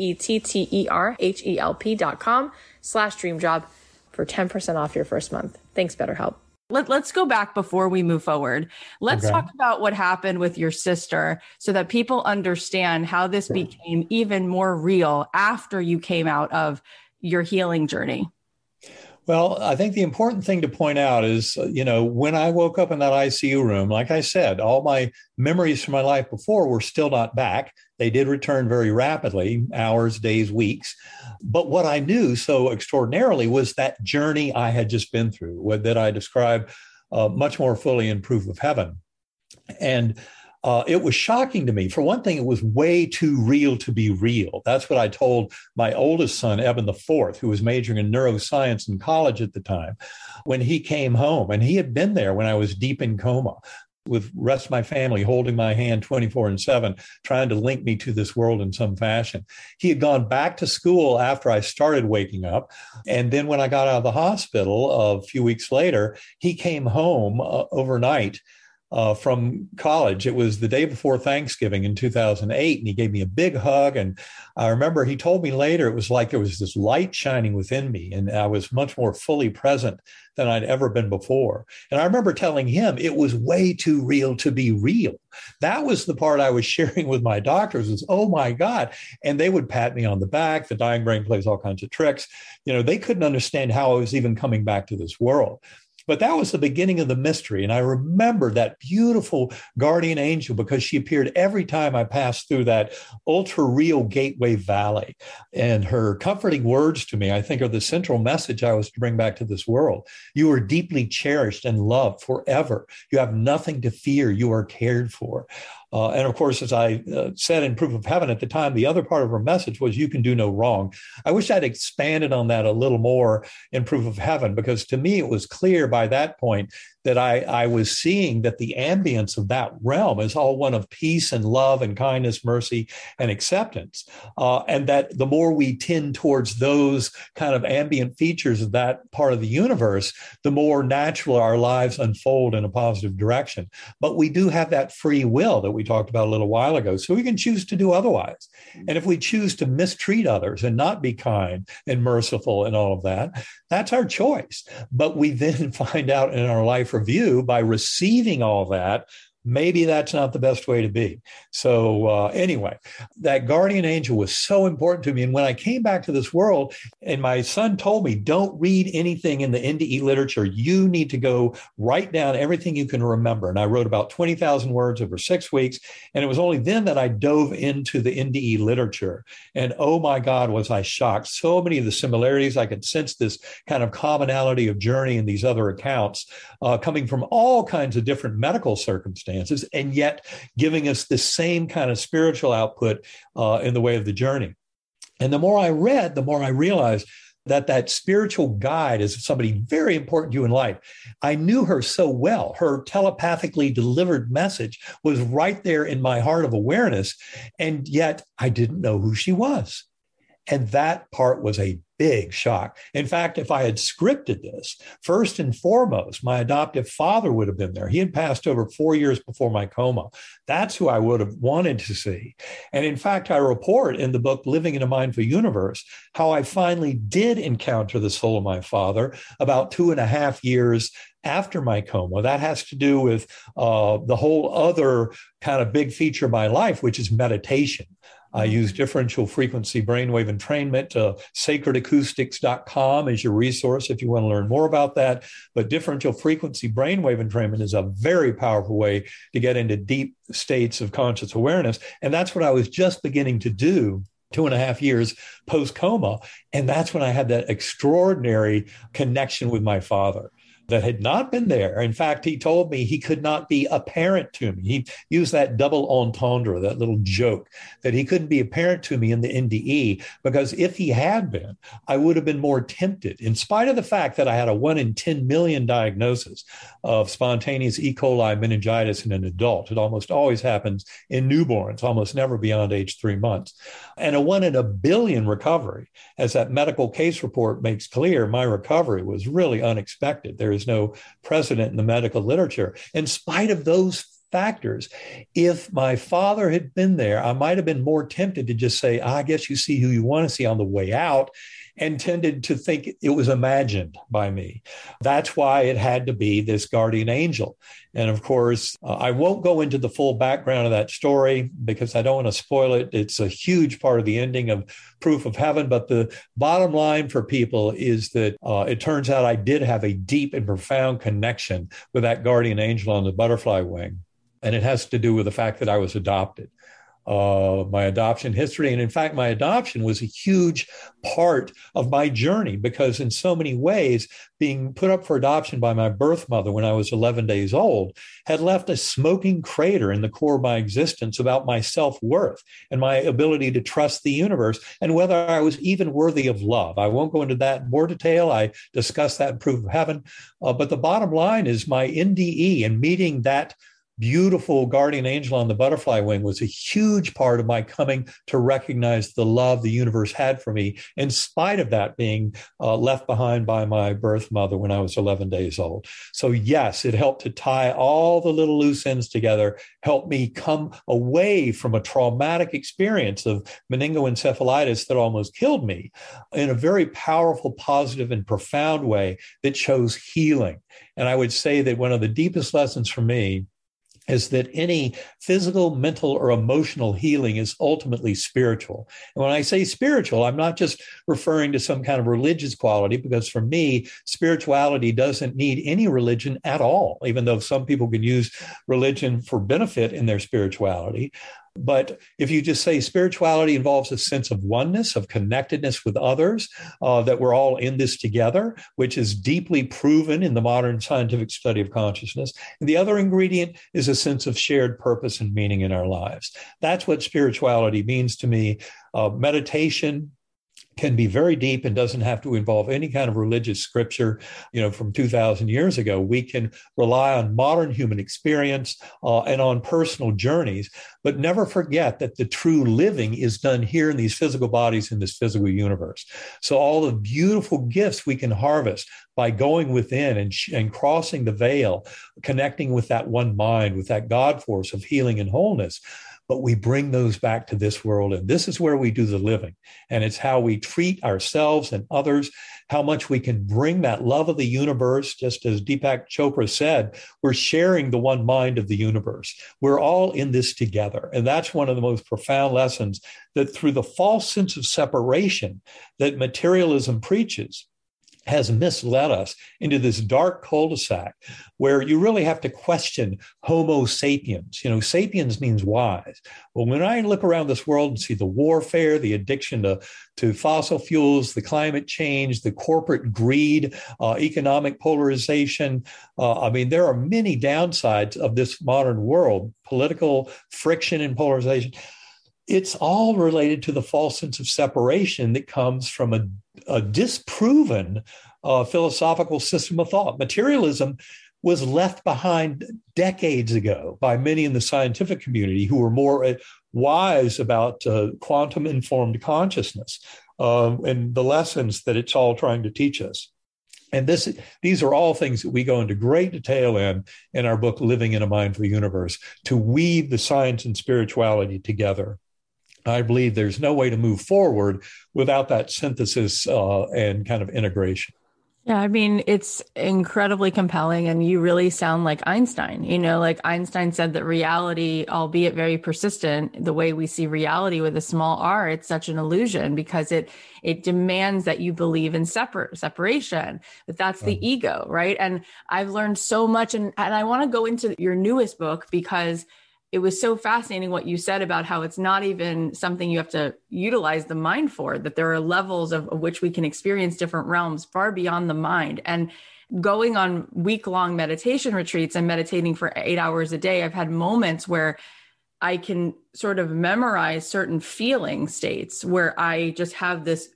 B-E-T-T-E-R-H-E-L-P dot com slash dreamjob for ten percent off your first month. Thanks, BetterHelp. Let, let's go back before we move forward. Let's okay. talk about what happened with your sister so that people understand how this became even more real after you came out of your healing journey. Well, I think the important thing to point out is, you know, when I woke up in that I C U room, like I said, all my memories from my life before were still not back. They did return very rapidly, hours, days, weeks. But what I knew so extraordinarily was that journey I had just been through, what, that I describe uh, much more fully in Proof of Heaven. And Uh, it was shocking to me. For one thing, it was way too real to be real. That's what I told my oldest son, Evan the Fourth, who was majoring in neuroscience in college at the time, when he came home. And he had been there when I was deep in coma, with the rest of my family holding my hand twenty-four and seven, trying to link me to this world in some fashion. He had gone back to school after I started waking up. And then when I got out of the hospital a few weeks later, he came home uh, overnight Uh, from college. It was the day before Thanksgiving in two thousand eight, and he gave me a big hug. And I remember he told me later, it was like there was this light shining within me, and I was much more fully present than I'd ever been before. And I remember telling him it was way too real to be real. That was the part I was sharing with my doctors was, oh my God. And they would pat me on the back. The dying brain plays all kinds of tricks. You know, they couldn't understand how I was even coming back to this world. But that was the beginning of the mystery. And I remember that beautiful guardian angel because she appeared every time I passed through that ultra real Gateway Valley. And her comforting words to me, I think, are the central message I was to bring back to this world. You are deeply cherished and loved forever. You have nothing to fear. You are cared for. Uh, and of course, as I uh, said in Proof of Heaven at the time, the other part of her message was you can do no wrong. I wish I'd expanded on that a little more in Proof of Heaven, because to me, it was clear by that point that I, I was seeing that the ambience of that realm is all one of peace and love and kindness, mercy, and acceptance. Uh, and that the more we tend towards those kind of ambient features of that part of the universe, the more natural our lives unfold in a positive direction. But we do have that free will that we talked about a little while ago, so we can choose to do otherwise. And if we choose to mistreat others and not be kind and merciful and all of that, that's our choice. But we then find out in our life review by receiving all that, maybe that's not the best way to be. So uh, anyway, that guardian angel was so important to me. And when I came back to this world and my son told me, don't read anything in the N D E literature. You need to go write down everything you can remember. And I wrote about twenty thousand words over six weeks. And it was only then that I dove into the N D E literature. And oh my God, was I shocked. So many of the similarities, I could sense this kind of commonality of journey in these other accounts uh, coming from all kinds of different medical circumstances. circumstances, and yet giving us the same kind of spiritual output uh, in the way of the journey. And the more I read, the more I realized that that spiritual guide is somebody very important to you in life. I knew her so well. Her telepathically delivered message was right there in my heart of awareness, and yet I didn't know who she was. And that part was a big shock. In fact, if I had scripted this, first and foremost, my adoptive father would have been there. He had passed over four years before my coma. That's who I would have wanted to see. And in fact, I report in the book, Living in a Mindful Universe, how I finally did encounter the soul of my father about two and a half years after my coma. That has to do with uh, the whole other kind of big feature of my life, which is meditation. I use differential frequency brainwave entrainment. Uh, sacred acoustics dot com is your resource if you want to learn more about that. But differential frequency brainwave entrainment is a very powerful way to get into deep states of conscious awareness. And that's what I was just beginning to do two and a half years post-coma. And that's when I had that extraordinary connection with my father that had not been there. In fact, he told me he could not be a parent to me. He used that double entendre, that little joke, that he couldn't be a parent to me in the N D E, because if he had been, I would have been more tempted, in spite of the fact that I had a one in ten million diagnosis of spontaneous E. coli meningitis in an adult. It almost always happens in newborns, almost never beyond age three months. And a one in a billion recovery. As that medical case report makes clear, my recovery was really unexpected. There is no precedent in the medical literature. In spite of those factors, if my father had been there, I might have been more tempted to just say, I guess you see who you want to see on the way out, and tended to think it was imagined by me. That's why it had to be this guardian angel. And of course, uh, I won't go into the full background of that story because I don't want to spoil it. It's a huge part of the ending of Proof of Heaven. But the bottom line for people is that uh, it turns out I did have a deep and profound connection with that guardian angel on the butterfly wing. And it has to do with the fact that I was adopted. Uh, my adoption history. And in fact, my adoption was a huge part of my journey because in so many ways, being put up for adoption by my birth mother when I was eleven days old had left a smoking crater in the core of my existence about my self-worth and my ability to trust the universe and whether I was even worthy of love. I won't go into that in more detail. I discussed that in Proof of Heaven. Uh, but the bottom line is my N D E and meeting that beautiful guardian angel on the butterfly wing was a huge part of my coming to recognize the love the universe had for me, in spite of that being uh, left behind by my birth mother when I was eleven days old. So yes, it helped to tie all the little loose ends together, helped me come away from a traumatic experience of meningoencephalitis that almost killed me in a very powerful, positive, and profound way that shows healing. And I would say that one of the deepest lessons for me is that any physical, mental, or emotional healing is ultimately spiritual. And when I say spiritual, I'm not just referring to some kind of religious quality, because for me, spirituality doesn't need any religion at all, even though some people can use religion for benefit in their spirituality. But if you just say spirituality involves a sense of oneness, of connectedness with others, uh, that we're all in this together, which is deeply proven in the modern scientific study of consciousness. And the other ingredient is a sense of shared purpose and meaning in our lives. That's what spirituality means to me. Uh, meditation can be very deep and doesn't have to involve any kind of religious scripture, you know, from two thousand years ago. We can rely on modern human experience uh, and on personal journeys, but never forget that the true living is done here in these physical bodies in this physical universe. So all the beautiful gifts we can harvest by going within and, and crossing the veil, connecting with that one mind, with that God force of healing and wholeness. But we bring those back to this world. And this is where we do the living. And it's how we treat ourselves and others, how much we can bring that love of the universe. Just as Deepak Chopra said, we're sharing the one mind of the universe. We're all in this together. And that's one of the most profound lessons, that through the false sense of separation that materialism preaches, has misled us into this dark cul-de-sac where you really have to question Homo sapiens. You know, sapiens means wise. Well, when I look around this world and see the warfare, the addiction to, to fossil fuels, the climate change, the corporate greed, uh, economic polarization, uh, I mean, there are many downsides of this modern world, political friction and polarization. It's all related to the false sense of separation that comes from a, a disproven uh, philosophical system of thought. Materialism was left behind decades ago by many in the scientific community who were more uh, wise about uh, quantum-informed consciousness uh, and the lessons that it's all trying to teach us. And this, these are all things that we go into great detail in in our book, Living in a Mindful Universe, to weave the science and spirituality together. I believe there's no way to move forward without that synthesis uh, and kind of integration. Yeah, I mean, it's incredibly compelling, and you really sound like Einstein. You know, like Einstein said that reality, albeit very persistent, the way we see reality with a small r, it's such an illusion because it it demands that you believe in separate separation. But that's the um, ego, right? And I've learned so much, and, and I want to go into your newest book because it was so fascinating what you said about how it's not even something you have to utilize the mind for, that there are levels of, of which we can experience different realms far beyond the mind. And going on week-long meditation retreats and meditating for eight hours a day, I've had moments where I can sort of memorize certain feeling states where I just have this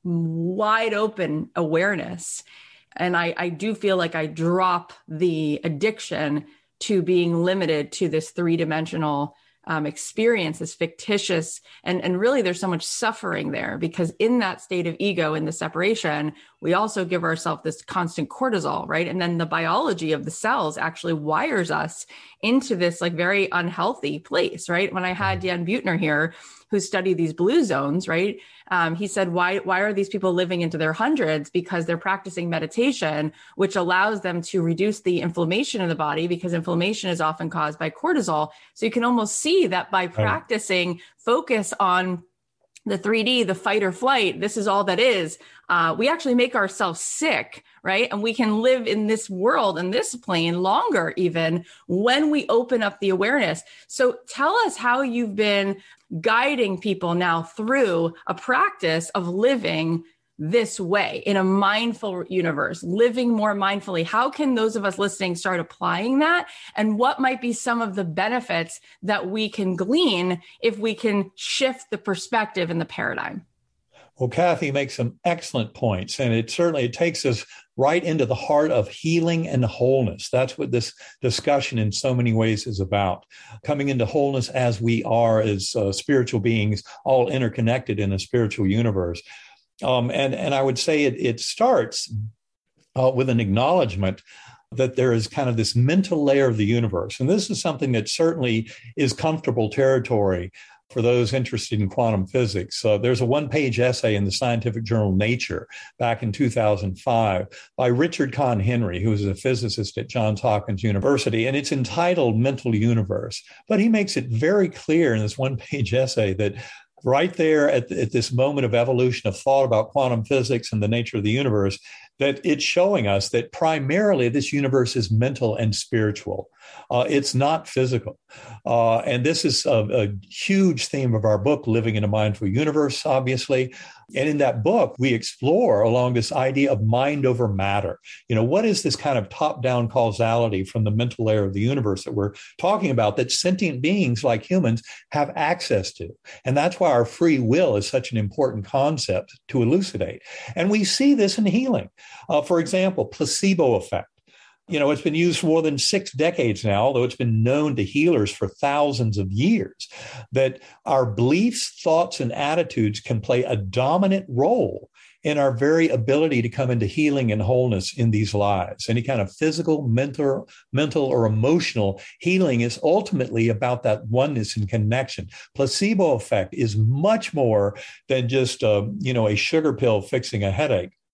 wide open awareness. And I, I do feel like I drop the addiction to being limited to this three-dimensional um, experience, this fictitious, and, and really there's so much suffering there because in that state of ego, in the separation, we also give ourselves this constant cortisol, right? And then the biology of the cells actually wires us into this like very unhealthy place, right? When I had Dan Buettner here, who studied these blue zones, right? Um, he said, why, why are these people living into their hundreds? Because they're practicing meditation, which allows them to reduce the inflammation in the body because inflammation is often caused by cortisol. So you can almost see that by practicing focus on the three D, the fight or flight, this is all that is. Uh, we actually make ourselves sick, right? And we can live in this world and this plane longer even when we open up the awareness. So tell us how you've been guiding people now through a practice of living this way in a mindful universe, living more mindfully. How can those of us listening start applying that? And what might be some of the benefits that we can glean if we can shift the perspective and the paradigm? Well, Kathy makes some excellent points, and it certainly it takes us right into the heart of healing and wholeness. That's what this discussion in so many ways is about, coming into wholeness as we are as uh, spiritual beings, all interconnected in a spiritual universe. Um, and, and I would say it, it starts uh, with an acknowledgement that there is kind of this mental layer of the universe. And this is something that certainly is comfortable territory for those interested in quantum physics. Uh, there's a one-page essay in the scientific journal Nature back in two thousand five by Richard Kahn Henry, who is a physicist at Johns Hopkins University, and it's entitled Mental Universe. But he makes it very clear in this one-page essay that right there at, at this moment of evolution of thought about quantum physics and the nature of the universe, that it's showing us that primarily this universe is mental and spiritual. Uh, it's not physical. Uh, and this is a, a huge theme of our book, Living in a Mindful Universe, obviously. And in that book, we explore along this idea of mind over matter. You know, what is this kind of top-down causality from the mental layer of the universe that we're talking about that sentient beings like humans have access to? And that's why our free will is such an important concept to elucidate. And we see this in healing. Uh, for example, placebo effect. You know, it's been used for more than six decades now, although it's been known to healers for thousands of years, that our beliefs, thoughts, and attitudes can play a dominant role in our very ability to come into healing and wholeness in these lives. Any kind of physical, mental, mental, or emotional healing is ultimately about that oneness and connection. Placebo effect is much more than just, uh, you know, a sugar pill fixing a headache.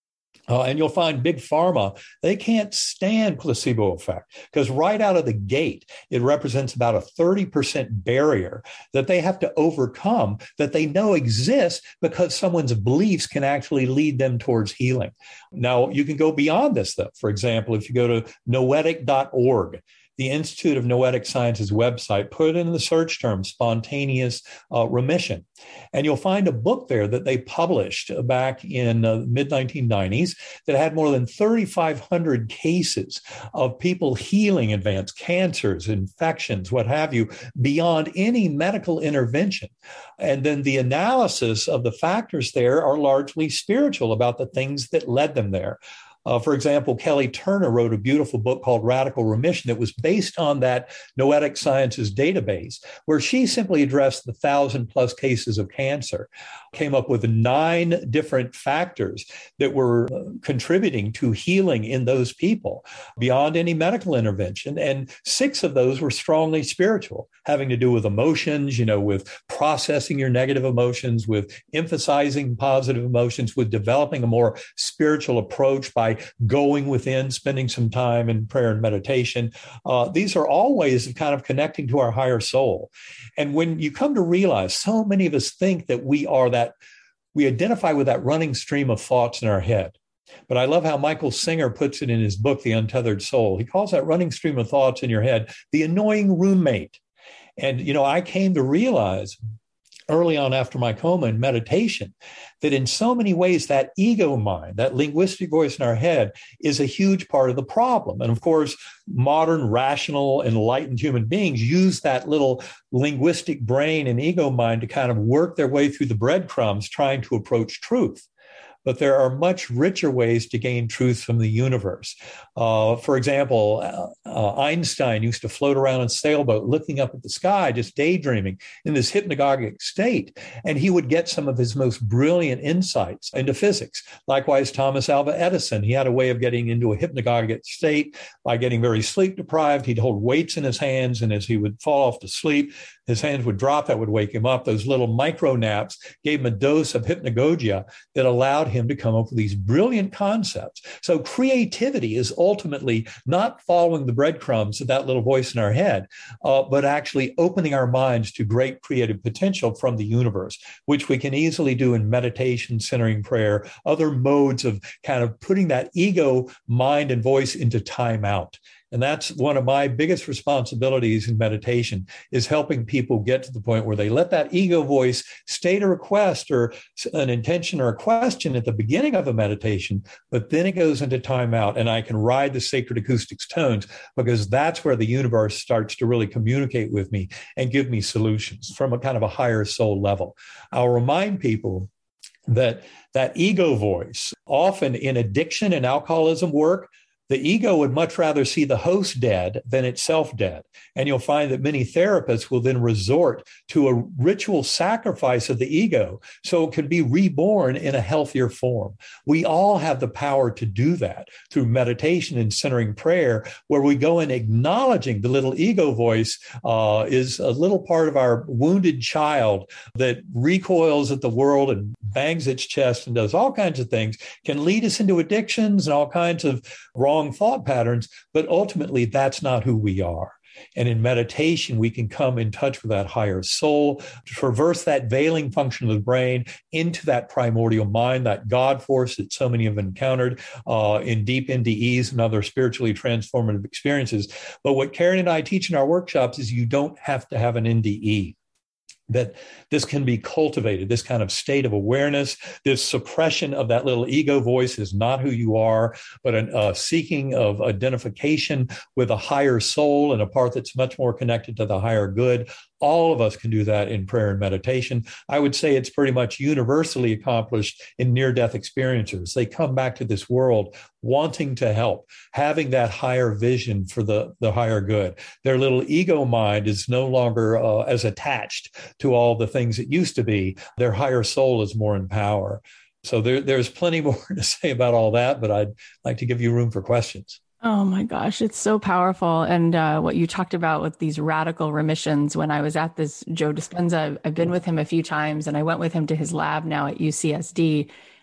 Uh, and you'll find big pharma, they can't stand placebo effect because right out of the gate, it represents about a thirty percent barrier that they have to overcome that they know exists because someone's beliefs can actually lead them towards healing. Now, you can go beyond this, though. For example, if you go to noetic dot org, the Institute of Noetic Sciences website, put in the search term spontaneous uh, remission. And you'll find a book there that they published back in the uh, mid nineteen nineties that had more than thirty-five hundred cases of people healing advanced cancers, infections, what have you, beyond any medical intervention. And then the analysis of the factors there are largely spiritual about the things that led them there. Uh, for example, Kelly Turner wrote a beautiful book called Radical Remission that was based on that Noetic Sciences database, where she simply addressed the thousand plus cases of cancer, came up with nine different factors that were uh, contributing to healing in those people beyond any medical intervention. And six of those were strongly spiritual, having to do with emotions, you know, with processing your negative emotions, with emphasizing positive emotions, with developing a more spiritual approach by going within, spending some time in prayer and meditation. Uh, these are all ways of kind of connecting to our higher soul. And when you come to realize so many of us think that we are that, we identify with that running stream of thoughts in our head. But I love how Michael Singer puts it in his book, The Untethered Soul. He calls that running stream of thoughts in your head the annoying roommate. And, you know, I came to realize early on after my coma in meditation, that in so many ways, that ego mind, that linguistic voice in our head is a huge part of the problem. And of course, modern, rational, enlightened human beings use that little linguistic brain and ego mind to kind of work their way through the breadcrumbs trying to approach truth. But there are much richer ways to gain truth from the universe. Uh, for example, uh, uh, Einstein used to float around in a sailboat looking up at the sky, just daydreaming in this hypnagogic state. And he would get some of his most brilliant insights into physics. Likewise, Thomas Alva Edison, he had a way of getting into a hypnagogic state by getting very sleep deprived. He'd hold weights in his hands, and as he would fall off to sleep, his hands would drop. That would wake him up. Those little micro naps gave him a dose of hypnagogia that allowed him to come up with these brilliant concepts. So creativity is ultimately not following the breadcrumbs of that little voice in our head, uh, but actually opening our minds to great creative potential from the universe, which we can easily do in meditation, centering prayer, other modes of kind of putting that ego, mind, and voice into timeout. And that's one of my biggest responsibilities in meditation, is helping people get to the point where they let that ego voice state a request or an intention or a question at the beginning of a meditation, but then it goes into timeout, and I can ride the sacred acoustics tones, because that's where the universe starts to really communicate with me and give me solutions from a kind of a higher soul level. I'll remind people that that ego voice, often in addiction and alcoholism work, the ego would much rather see the host dead than itself dead. And you'll find that many therapists will then resort to a ritual sacrifice of the ego so it can be reborn in a healthier form. We all have the power to do that through meditation and centering prayer, where we go in acknowledging the little ego voice uh, is a little part of our wounded child that recoils at the world and bangs its chest and does all kinds of things, can lead us into addictions and all kinds of wrong thought patterns, but ultimately that's not who we are. And in meditation, we can come in touch with that higher soul, traverse that veiling function of the brain into that primordial mind, that God force that so many have encountered uh, in deep N D Es and other spiritually transformative experiences. But what Karen and I teach in our workshops is you don't have to have an N D E. That this can be cultivated, this kind of state of awareness, this suppression of that little ego voice is not who you are, but a uh, seeking of identification with a higher soul and a part that's much more connected to the higher good. All of us can do that in prayer and meditation. I would say it's pretty much universally accomplished in near-death experiencers. They come back to this world wanting to help, having that higher vision for the, the higher good. Their little ego mind is no longer uh, as attached to all the things it used to be. Their higher soul is more in power. So there, there's plenty more to say about all that, but I'd like to give you room for questions. Oh my gosh, it's so powerful. And uh, what you talked about with these radical remissions, when I was at this Joe Dispenza, I've, I've been with him a few times, and I went with him to his lab now at U C S D.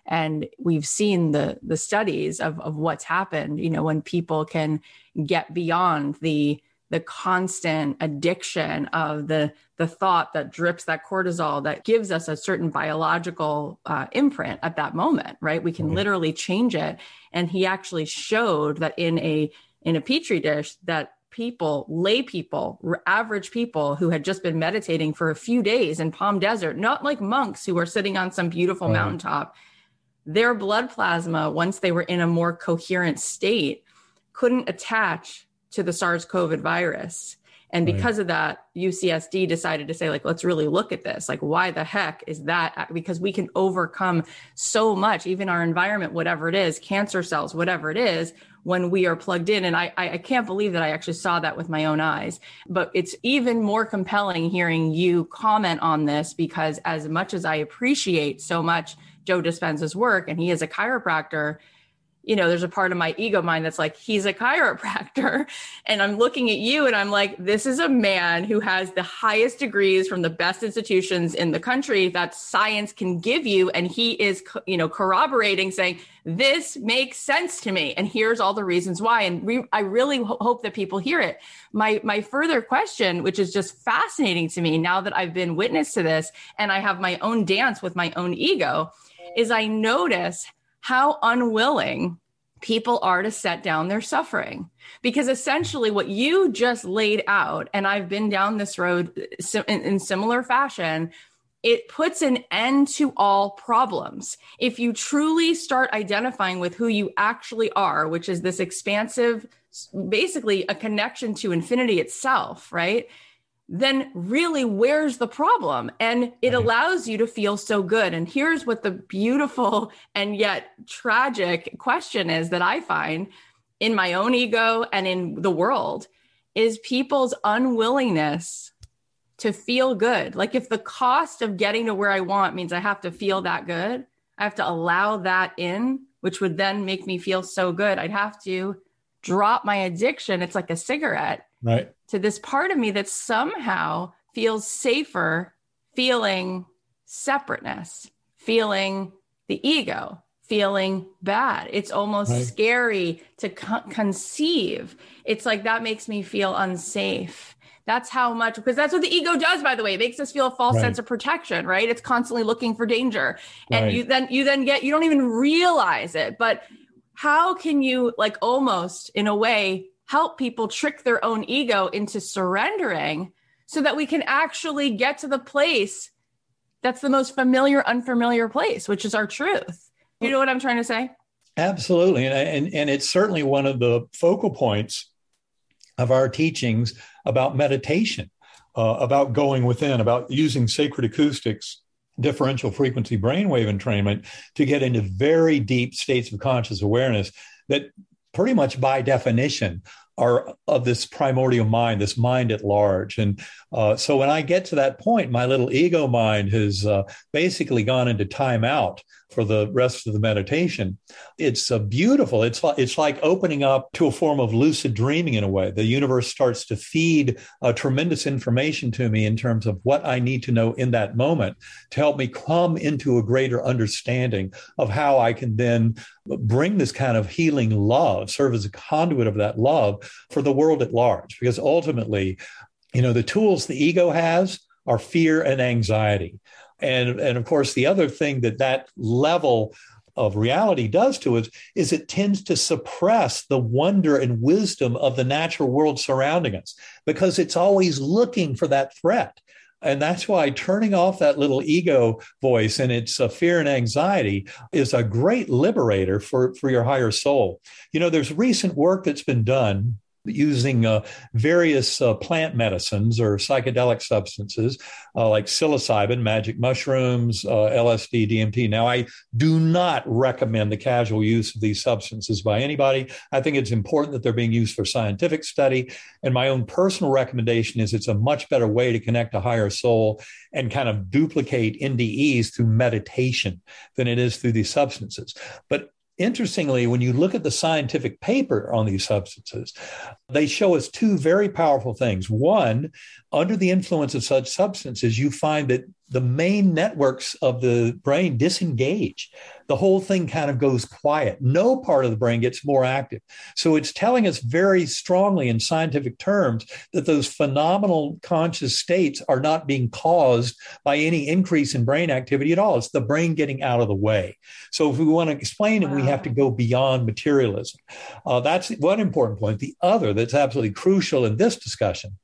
And we've seen the the studies of, of what's happened, you know, when people can get beyond the the constant addiction of the the thought that drips that cortisol that gives us a certain biological uh, imprint at that moment, right? We can mm-hmm. literally change it. And he actually showed that in a in a petri dish that people, lay people, average people who had just been meditating for a few days in Palm Desert, not like monks who were sitting on some beautiful right. mountaintop, their blood plasma, once they were in a more coherent state, couldn't attach to the SARS-CoV virus. And because right. of that, U C S D decided to say, like, let's really look at this. Like, why the heck is that? Because we can overcome so much, even our environment, whatever it is, cancer cells, whatever it is, when we are plugged in. And I, I can't believe that I actually saw that with my own eyes. But it's even more compelling hearing you comment on this, because as much as I appreciate so much Joe Dispenza's work, and he is a chiropractor, you know, there's a part of my ego mind that's like, he's a chiropractor. And I'm looking at you and I'm like, this is a man who has the highest degrees from the best institutions in the country that science can give you. And he is, you know, corroborating, saying, this makes sense to me. And here's all the reasons why. And we, I really ho- hope that people hear it. My, my further question, which is just fascinating to me now that I've been witness to this and I have my own dance with my own ego, is I notice how unwilling people are to set down their suffering. Because essentially what you just laid out, and I've been down this road in, in similar fashion, it puts an end to all problems. If you truly start identifying with who you actually are, which is this expansive, basically a connection to infinity itself, right? Then really, where's the problem? And it allows you to feel so good. And here's what the beautiful and yet tragic question is that I find in my own ego and in the world is people's unwillingness to feel good. Like, if the cost of getting to where I want means I have to feel that good, I have to allow that in, which would then make me feel so good. I'd have to drop my addiction. It's like a cigarette. Right. To this part of me that somehow feels safer, feeling separateness, feeling the ego, feeling bad. It's almost right. scary to co- conceive. It's like that makes me feel unsafe. That's how much, because that's what the ego does, by the way. It makes us feel a false right. sense of protection, right? It's constantly looking for danger. And right. you then you then get, you don't even realize it. But how can you, like, almost in a way, help people trick their own ego into surrendering so that we can actually get to the place that's the most familiar, unfamiliar place, which is our truth. You know what I'm trying to say? Absolutely. And, and, and it's certainly one of the focal points of our teachings about meditation, uh, about going within, about using sacred acoustics, differential frequency brainwave entrainment to get into very deep states of conscious awareness that pretty much by definition are of this primordial mind, this mind at large. And uh, so when I get to that point, my little ego mind has uh, basically gone into timeout for the rest of the meditation. It's uh, beautiful. It's, it's like opening up to a form of lucid dreaming in a way. The universe starts to feed uh, tremendous information to me in terms of what I need to know in that moment to help me come into a greater understanding of how I can then bring this kind of healing love, serve as a conduit of that love for the world at large. Because ultimately, you know, the tools the ego has are fear and anxiety. And, and of course, the other thing that that level of reality does to us is it tends to suppress the wonder and wisdom of the natural world surrounding us, because it's always looking for that threat. And that's why turning off that little ego voice and its uh, fear and anxiety is a great liberator for, for your higher soul. You know, there's recent work that's been done using uh, various uh, plant medicines or psychedelic substances uh, like psilocybin, magic mushrooms, uh, L S D, D M T. Now, I do not recommend the casual use of these substances by anybody. I think it's important that they're being used for scientific study. And my own personal recommendation is it's a much better way to connect a higher soul and kind of duplicate N D Es through meditation than it is through these substances. But interestingly, when you look at the scientific paper on these substances, they show us two very powerful things. One, under the influence of such substances, you find that the main networks of the brain disengage. the whole thing kind of goes quiet. No part of the brain gets more active. So it's telling us very strongly in scientific terms that those phenomenal conscious states are not being caused by any increase in brain activity at all. It's the brain getting out of the way. So if we want to explain it, wow. we have to go beyond materialism. Uh, that's one important point. The other that's absolutely crucial in this discussion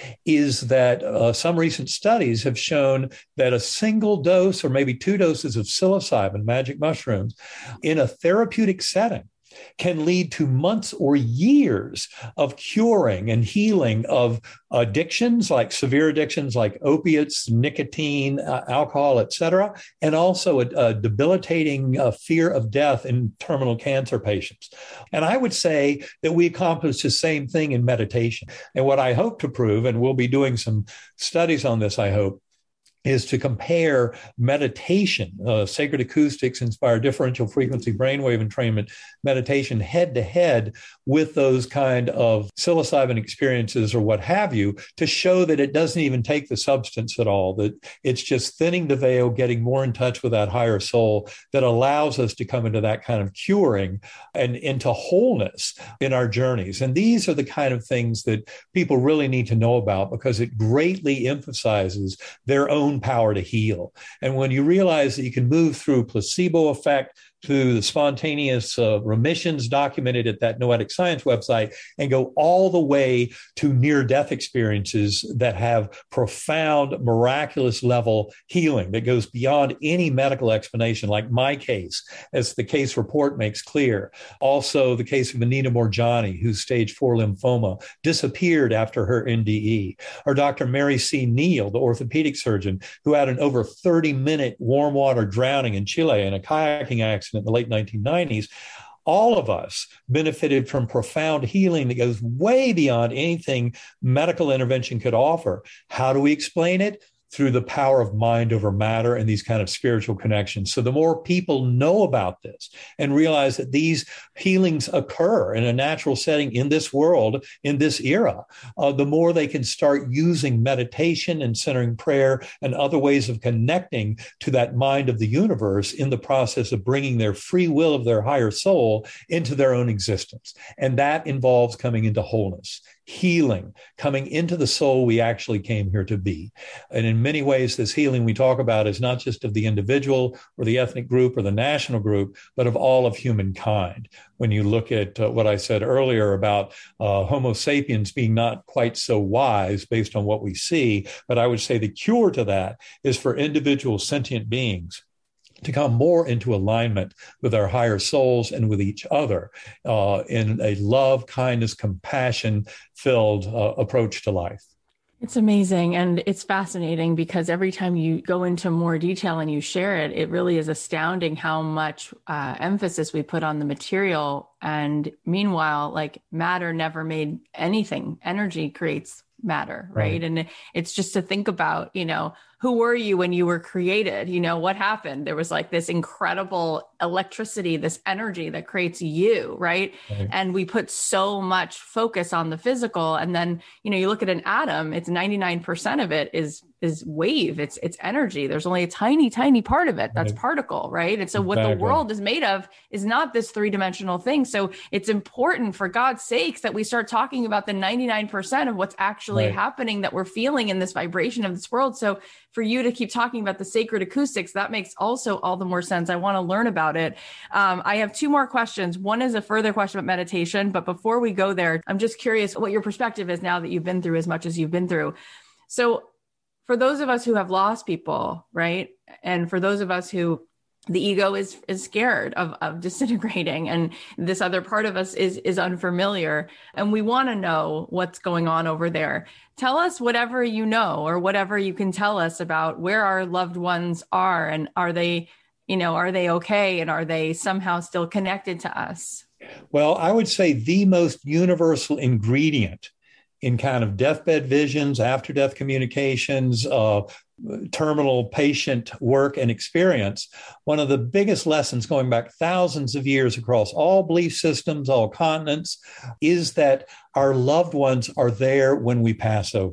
is that uh, some recent studies have shown that a single dose or maybe two doses of psilocybin, magic mushrooms, in a therapeutic setting can lead to months or years of curing and healing of addictions, like severe addictions like opiates, nicotine, uh, alcohol, et cetera, and also a, a debilitating uh, fear of death in terminal cancer patients. And I would say that we accomplish the same thing in meditation. And what I hope to prove, and we'll be doing some studies on this, I hope, is to compare meditation, uh, sacred acoustics, inspired differential frequency brainwave entrainment meditation head to head with those kind of psilocybin experiences or what have you, to show that it doesn't even take the substance at all, that it's just thinning the veil, getting more in touch with that higher soul that allows us to come into that kind of curing and into wholeness in our journeys. And these are the kind of things that people really need to know about, because it greatly emphasizes their own power to heal. And when you realize that you can move through placebo effect to the spontaneous uh, remissions documented at that Noetic Science website, and go all the way to near-death experiences that have profound, miraculous level healing that goes beyond any medical explanation, like my case, as the case report makes clear. Also, the case of Anita Morjani, whose stage four lymphoma disappeared after her N D E, or Doctor Mary C. Neal, the orthopedic surgeon, who had an over thirty-minute warm water drowning in Chile in a kayaking accident in the late nineteen nineties. All of us benefited from profound healing that goes way beyond anything medical intervention could offer. How do we explain it? Through the power of mind over matter and these kind of spiritual connections. So the more people know about this and realize that these healings occur in a natural setting in this world, in this era, uh, the more they can start using meditation and centering prayer and other ways of connecting to that mind of the universe in the process of bringing their free will of their higher soul into their own existence. And that involves coming into wholeness, healing, coming into the soul we actually came here to be. And in many ways, this healing we talk about is not just of the individual or the ethnic group or the national group, but of all of humankind. When you look at uh, what I said earlier about uh, Homo sapiens being not quite so wise based on what we see, but I would say the cure to that is for individual sentient beings to come more into alignment with our higher souls and with each other uh, in a love, kindness, compassion-filled uh, approach to life. It's amazing. And it's fascinating because every time you go into more detail and you share it, it really is astounding how much uh, emphasis we put on the material. And meanwhile, like matter never made anything. Energy creates matter, right? right? And it's just to think about, you know, who were you when you were created? You know, what happened? There was like this incredible electricity, this energy that creates you, right? right? And we put so much focus on the physical. And then, you know, you look at an atom, it's ninety-nine percent of it is is wave. It's it's energy. There's only a tiny, tiny part of it that's right. particle, right? And so exactly. what the world is made of is not this three-dimensional thing. So it's important, for God's sakes, that we start talking about the ninety-nine percent of what's actually right. happening, that we're feeling in this vibration of this world. So for you to keep talking about the sacred acoustics, that makes also all the more sense. I want to learn about it. Um, I have two more questions. One is a further question about meditation, but before we go there, I'm just curious what your perspective is now that you've been through as much as you've been through. So for those of us who have lost people, right? And for those of us who the ego is is scared of, of disintegrating, and this other part of us is is unfamiliar, and we want to know what's going on over there. Tell us whatever you know, or whatever you can tell us about where our loved ones are, and are they, you know, are they okay, and are they somehow still connected to us? Well, I would say the most universal ingredient in kind of deathbed visions, after-death communications, uh, terminal patient work and experience, one of the biggest lessons going back thousands of years across all belief systems, all continents, is that our loved ones are there when we pass over.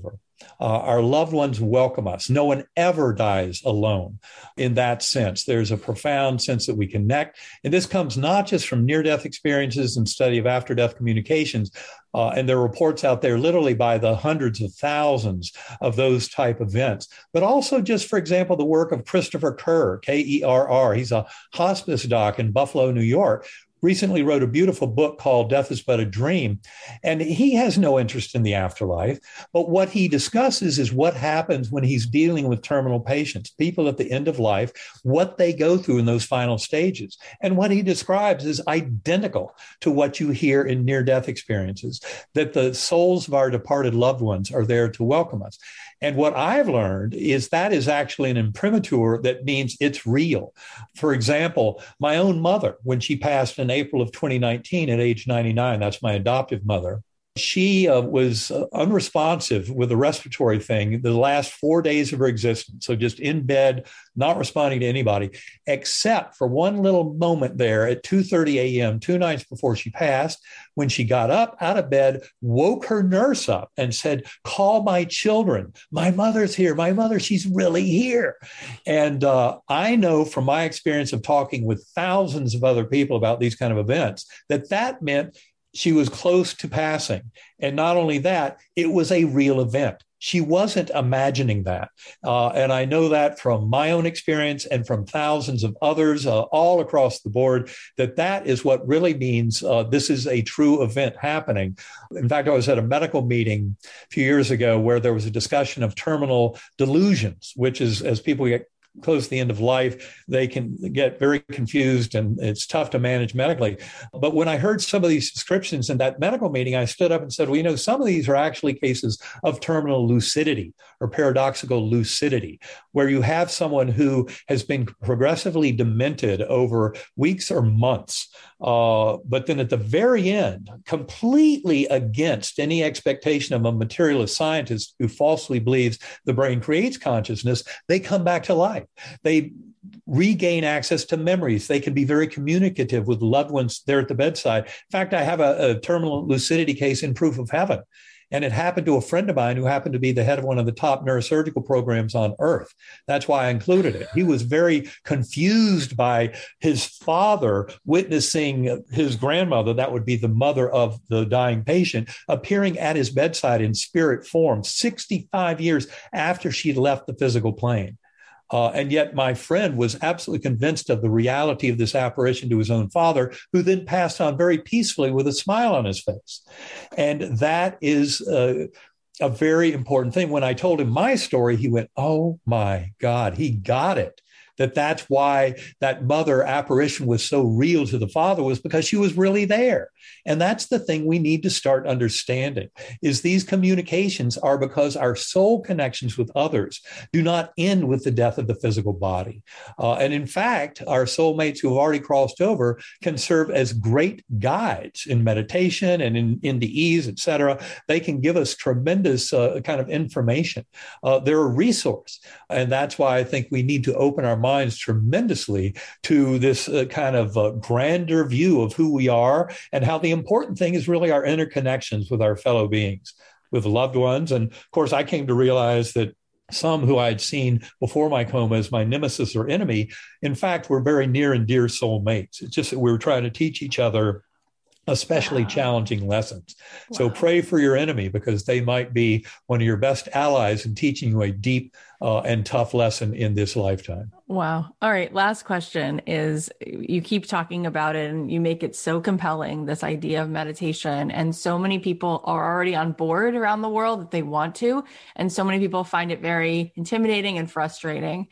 Uh, our loved ones welcome us. No one ever dies alone in that sense. There's a profound sense that we connect. And this comes not just from near-death experiences and study of after-death communications, uh, and there are reports out there literally by the hundreds of thousands of those type events, but also just, for example, the work of Christopher Kerr, K E R R. He's a hospice doc in Buffalo, New York, recently wrote a beautiful book called Death is But a Dream. And he has no interest in the afterlife. But what he discusses is what happens when he's dealing with terminal patients, people at the end of life, what they go through in those final stages. And what he describes is identical to what you hear in near-death experiences, that the souls of our departed loved ones are there to welcome us. And what I've learned is that is actually an imprimatur that means it's real. For example, my own mother, when she passed in April of twenty nineteen at age ninety-nine, that's my adoptive mother, she uh, was uh, unresponsive with a respiratory thing the last four days of her existence. So just in bed, not responding to anybody, except for one little moment there at two thirty a.m., two nights before she passed, when she got up out of bed, woke her nurse up and said, "Call my children. My mother's here. My mother, she's really here." And uh, I know from my experience of talking with thousands of other people about these kind of events, that that meant she was close to passing. And not only that, it was a real event. She wasn't imagining that. Uh, and I know that from my own experience and from thousands of others uh, all across the board, that that is what really means uh, this is a true event happening. In fact, I was at a medical meeting a few years ago where there was a discussion of terminal delusions, which is, as people get close to the end of life, they can get very confused and it's tough to manage medically. But when I heard some of these descriptions in that medical meeting, I stood up and said, well, you know, some of these are actually cases of terminal lucidity or paradoxical lucidity, where you have someone who has been progressively demented over weeks or months. Uh, but then at the very end, completely against any expectation of a materialist scientist who falsely believes the brain creates consciousness, they come back to life. They regain access to memories. They can be very communicative with loved ones there at the bedside. In fact, I have a, a terminal lucidity case in Proof of Heaven. And it happened to a friend of mine who happened to be the head of one of the top neurosurgical programs on earth. That's why I included it. He was very confused by his father witnessing his grandmother, that would be the mother of the dying patient, appearing at his bedside in spirit form sixty-five years after she'd left the physical plane. Uh, and yet my friend was absolutely convinced of the reality of this apparition to his own father, who then passed on very peacefully with a smile on his face. And that is uh, a very important thing. When I told him my story, he went, oh, my God, he got it. That that's why that mother apparition was so real to the father, was because she was really there. And that's the thing we need to start understanding, is these communications are because our soul connections with others do not end with the death of the physical body. Uh, and in fact, our soulmates who have already crossed over can serve as great guides in meditation and in, in the ease, et cetera. They can give us tremendous uh, kind of information. Uh, they're a resource. And that's why I think we need to open our minds tremendously to this uh, kind of uh, grander view of who we are, and how the important thing is really our interconnections with our fellow beings, with loved ones. And of course, I came to realize that some who I'd seen before my coma as my nemesis or enemy, in fact, were very near and dear soulmates. It's just that we were trying to teach each other especially wow. challenging lessons. Wow. So pray for your enemy, because they might be one of your best allies in teaching you a deep uh, and tough lesson in this lifetime. Wow. All right. Last question is, you keep talking about it and you make it so compelling, this idea of meditation. And so many people are already on board around the world that they want to. And so many people find it very intimidating and frustrating.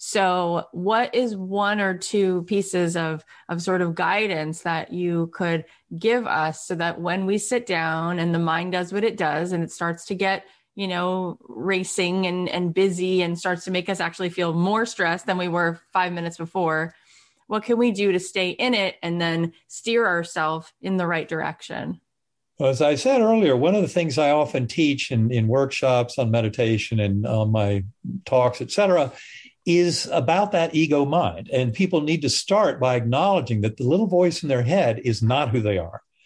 So what is one or two pieces of, of sort of guidance that you could give us so that when we sit down and the mind does what it does and it starts to get, you know, racing and, and busy and starts to make us actually feel more stressed than we were five minutes before, what can we do to stay in it and then steer ourselves in the right direction? Well, as I said earlier, one of the things I often teach in, in workshops on meditation and on my talks, et cetera, is about that ego mind. And people need to start by acknowledging that the little voice in their head is not who they are.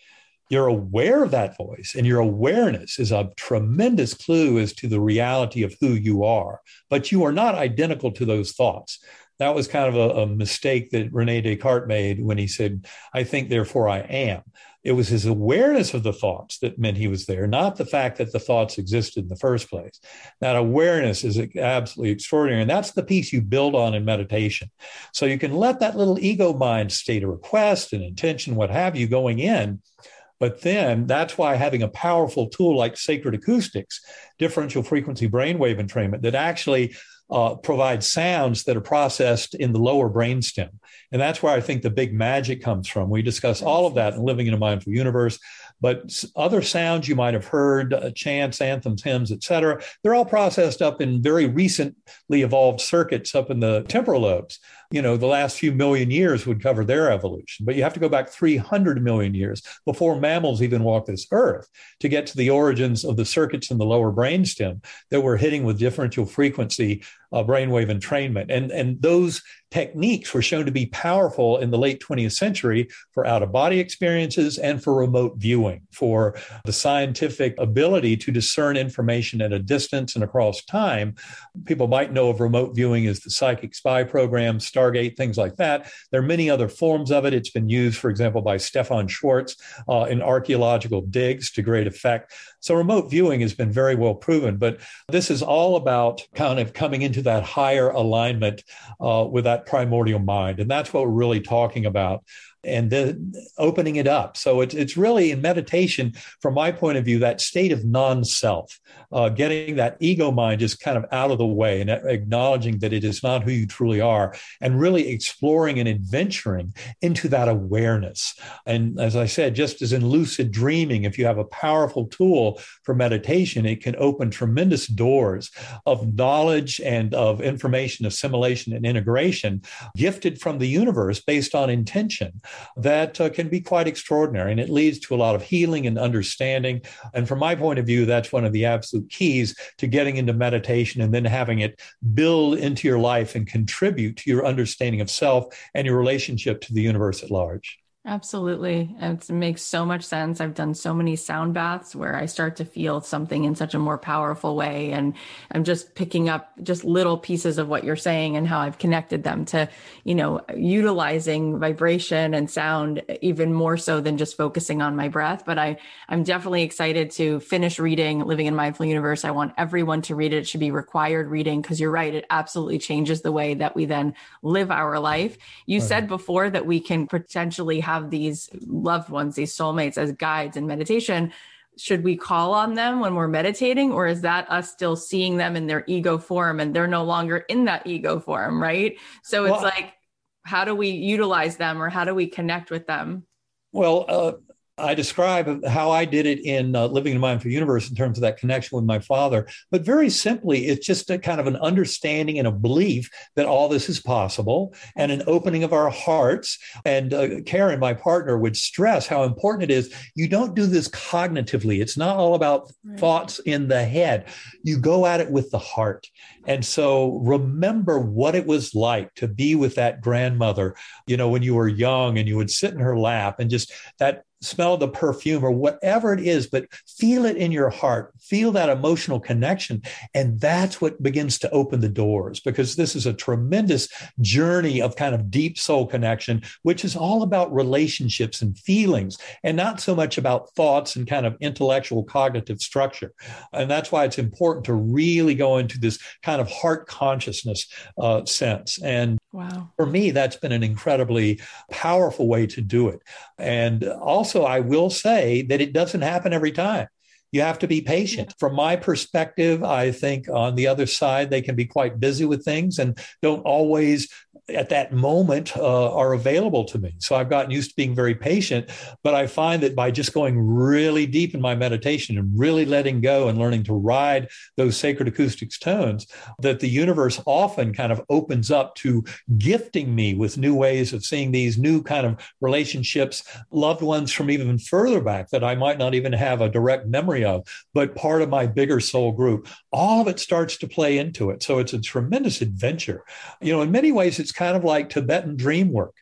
You're aware of that voice, and your awareness is a tremendous clue as to the reality of who you are, but you are not identical to those thoughts. That was kind of a, a mistake that Rene Descartes made when he said, I think, therefore I am. It was his awareness of the thoughts that meant he was there, not the fact that the thoughts existed in the first place. That awareness is absolutely extraordinary. And that's the piece you build on in meditation. So you can let that little ego mind state a request, an intention, what have you, going in. But then that's why having a powerful tool like Sacred Acoustics, differential frequency brainwave entrainment, that actually uh, provides sounds that are processed in the lower brainstem. And that's where I think the big magic comes from. We discuss all of that in Living in a Mindful Universe. But other sounds you might have heard, uh, chants, anthems, hymns, et cetera, they're all processed up in very recently evolved circuits up in the temporal lobes. You know, the last few million years would cover their evolution. But you have to go back three hundred million years before mammals even walked this earth to get to the origins of the circuits in the lower brainstem that we're hitting with differential frequency uh, brainwave entrainment. And, and those techniques were shown to be powerful in the late twentieth century for out-of-body experiences and for remote viewing, for the scientific ability to discern information at a distance and across time. People might know of remote viewing as the psychic spy program, Stargate, things like that. There are many other forms of it. It's been used, for example, by Stefan Schwartz uh, in archaeological digs to great effect. So remote viewing has been very well proven, but this is all about kind of coming into that higher alignment uh, with that primordial mind. And that's what we're really talking about. And then opening it up. So it's it's really in meditation, from my point of view, that state of non-self, uh, getting that ego mind just kind of out of the way and acknowledging that it is not who you truly are, and really exploring and adventuring into that awareness. And as I said, just as in lucid dreaming, if you have a powerful tool for meditation, it can open tremendous doors of knowledge and of information assimilation and integration gifted from the universe based on intention. That uh, can be quite extraordinary, and it leads to a lot of healing and understanding. And from my point of view, that's one of the absolute keys to getting into meditation and then having it build into your life and contribute to your understanding of self and your relationship to the universe at large. Absolutely. It makes so much sense. I've done so many sound baths where I start to feel something in such a more powerful way. And I'm just picking up just little pieces of what you're saying and how I've connected them to, you know, utilizing vibration and sound even more so than just focusing on my breath. But I, I'm definitely excited to finish reading Living in a Mindful Universe. I want everyone to read it. It should be required reading, because you're right. It absolutely changes the way that we then live our life. You right. said before that we can potentially have these loved ones, these soulmates, as guides in meditation. Should we call on them when we're meditating, or is that us still seeing them in their ego form and they're no longer in that ego form, right? So it's well, like, how do we utilize them, or how do we connect with them? Well, uh, I describe how I did it in uh, Living in a Mindful Universe in terms of that connection with my father. But very simply, it's just a kind of an understanding and a belief that all this is possible, and an opening of our hearts. And uh, Karen, my partner, would stress how important it is. You don't do this cognitively. It's not all about right. thoughts in the head. You go at it with the heart. And so remember what it was like to be with that grandmother, you know, when you were young, and you would sit in her lap and just that smell the perfume or whatever it is, but feel it in your heart, feel that emotional connection. And that's what begins to open the doors, because this is a tremendous journey of kind of deep soul connection, which is all about relationships and feelings, and not so much about thoughts and kind of intellectual cognitive structure. And that's why it's important to really go into this kind of heart consciousness uh, sense. And wow. for me, that's been an incredibly powerful way to do it. And also, I will say that it doesn't happen every time. You have to be patient. From my perspective, I think on the other side, they can be quite busy with things and don't always at that moment uh, are available to me. So I've gotten used to being very patient, but I find that by just going really deep in my meditation and really letting go and learning to ride those sacred acoustics tones, that the universe often kind of opens up to gifting me with new ways of seeing these new kind of relationships, loved ones from even further back that I might not even have a direct memory of, but part of my bigger soul group. All of it starts to play into it. So it's a tremendous adventure. You know, in many ways, it's kind of like Tibetan dream work.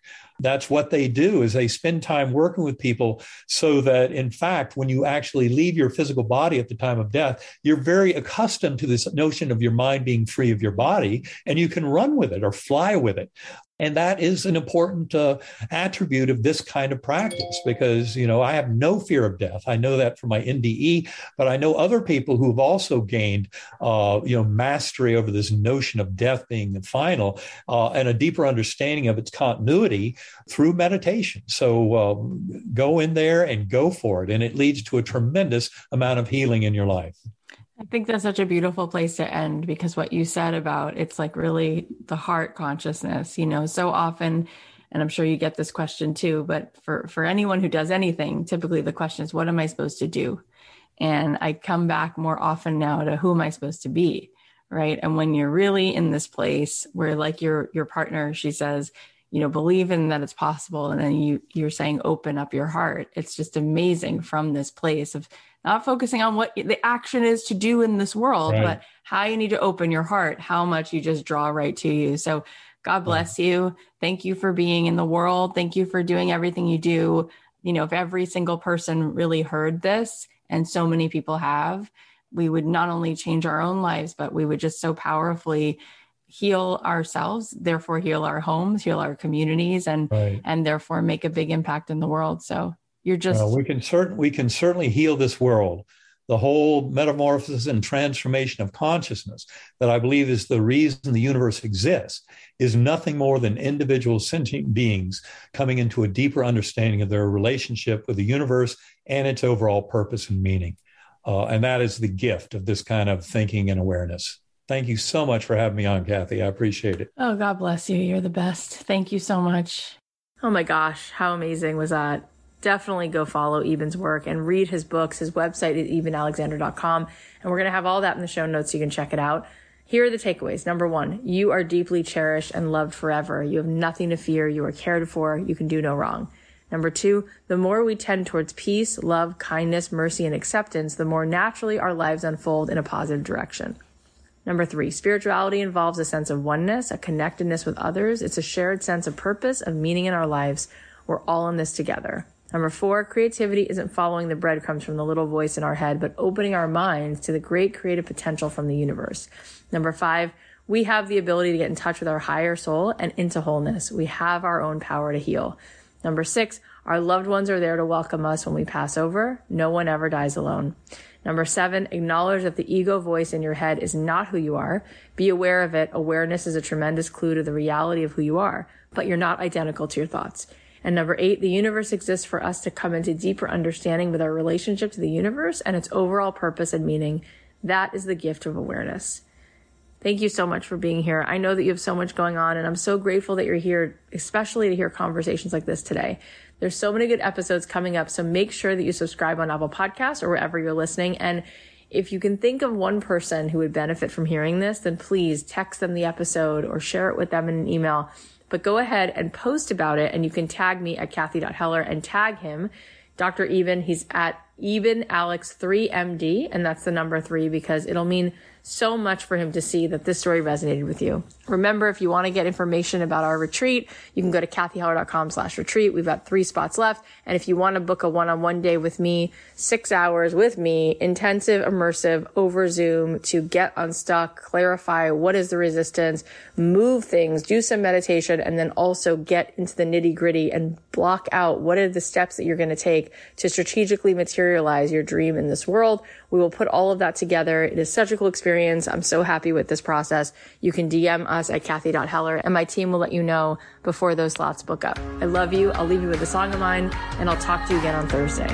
that's what they do, is they spend time working with people so that, in fact, when you actually leave your physical body at the time of death, you're very accustomed to this notion of your mind being free of your body, and you can run with it or fly with it. And that is an important uh, attribute of this kind of practice, because, you know, I have no fear of death. I know that from my N D E, but I know other people who have also gained, uh, you know, mastery over this notion of death being the final uh, and a deeper understanding of its continuity through meditation. So uh, go in there and go for it. And it leads to a tremendous amount of healing in your life. I think that's such a beautiful place to end, because what you said about it's like really the heart consciousness, you know, so often, and I'm sure you get this question too, but for, for anyone who does anything, typically the question is, what am I supposed to do? And I come back more often now to who am I supposed to be? Right. And when you're really in this place where, like your, your partner, she says, you know, believe in that it's possible. And then you, you're saying, open up your heart. It's just amazing from this place of not focusing on what the action is to do in this world, right, but how you need to open your heart, how much you just draw right to you. So God bless yeah. you. Thank you for being in the world. Thank you for doing everything you do. You know, if every single person really heard this, and so many people have, we would not only change our own lives, but we would just so powerfully heal ourselves, therefore heal our homes, heal our communities, and, right. and therefore make a big impact in the world. So you're just... Well, we can certain we can certainly heal this world. The whole metamorphosis and transformation of consciousness that I believe is the reason the universe exists is nothing more than individual sentient beings coming into a deeper understanding of their relationship with the universe and its overall purpose and meaning. Uh, and that is the gift of this kind of thinking and awareness. Thank you so much for having me on, Kathy. I appreciate it. Oh, God bless you. You're the best. Thank you so much. Oh my gosh, how amazing was that? Definitely go follow Eben's work and read his books. His website is eben alexander dot com. And we're going to have all that in the show notes so you can check it out. Here are the takeaways. Number one, you are deeply cherished and loved forever. You have nothing to fear. You are cared for. You can do no wrong. Number two, the more we tend towards peace, love, kindness, mercy, and acceptance, the more naturally our lives unfold in a positive direction. Number three, spirituality involves a sense of oneness, a connectedness with others. It's a shared sense of purpose, of meaning in our lives. We're all in this together. Number four, creativity isn't following the breadcrumbs from the little voice in our head, but opening our minds to the great creative potential from the universe. Number five, we have the ability to get in touch with our higher soul and into wholeness. We have our own power to heal. Number six, our loved ones are there to welcome us when we pass over. No one ever dies alone. Number seven, acknowledge that the ego voice in your head is not who you are. Be aware of it. Awareness is a tremendous clue to the reality of who you are, but you're not identical to your thoughts. And number eight, the universe exists for us to come into deeper understanding with our relationship to the universe and its overall purpose and meaning. That is the gift of awareness. Thank you so much for being here. I know that you have so much going on, and I'm so grateful that you're here, especially to hear conversations like this today. There's so many good episodes coming up, so make sure that you subscribe on Apple Podcasts or wherever you're listening. And if you can think of one person who would benefit from hearing this, then please text them the episode or share it with them in an email. But go ahead and post about it, and you can tag me at kathy dot heller and tag him, Doctor Eben. He's at Eben Alex three M D, and that's the number three because it'll mean so much for him to see that this story resonated with you. Remember, if you want to get information about our retreat, you can go to kathy heller dot com slash retreat. We've got three spots left. And if you want to book a one-on-one day with me, six hours with me, intensive, immersive, over Zoom to get unstuck, clarify what is the resistance, move things, do some meditation, and then also get into the nitty gritty and block out what are the steps that you're going to take to strategically materialize your dream in this world. We will put all of that together. It is such a cool experience. I'm so happy with this process. You can D M us at kathy dot heller, and my team will let you know before those slots book up. I love you. I'll leave you with a song of mine, and I'll talk to you again on Thursday.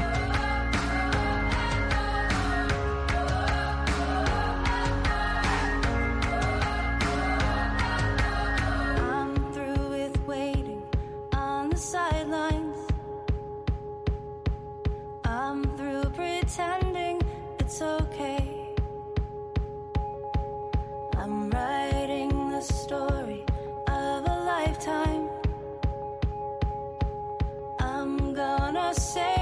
I'm through with waiting on the sidelines. I'm through pretending it's okay. I'm writing the story of a lifetime. I'm gonna say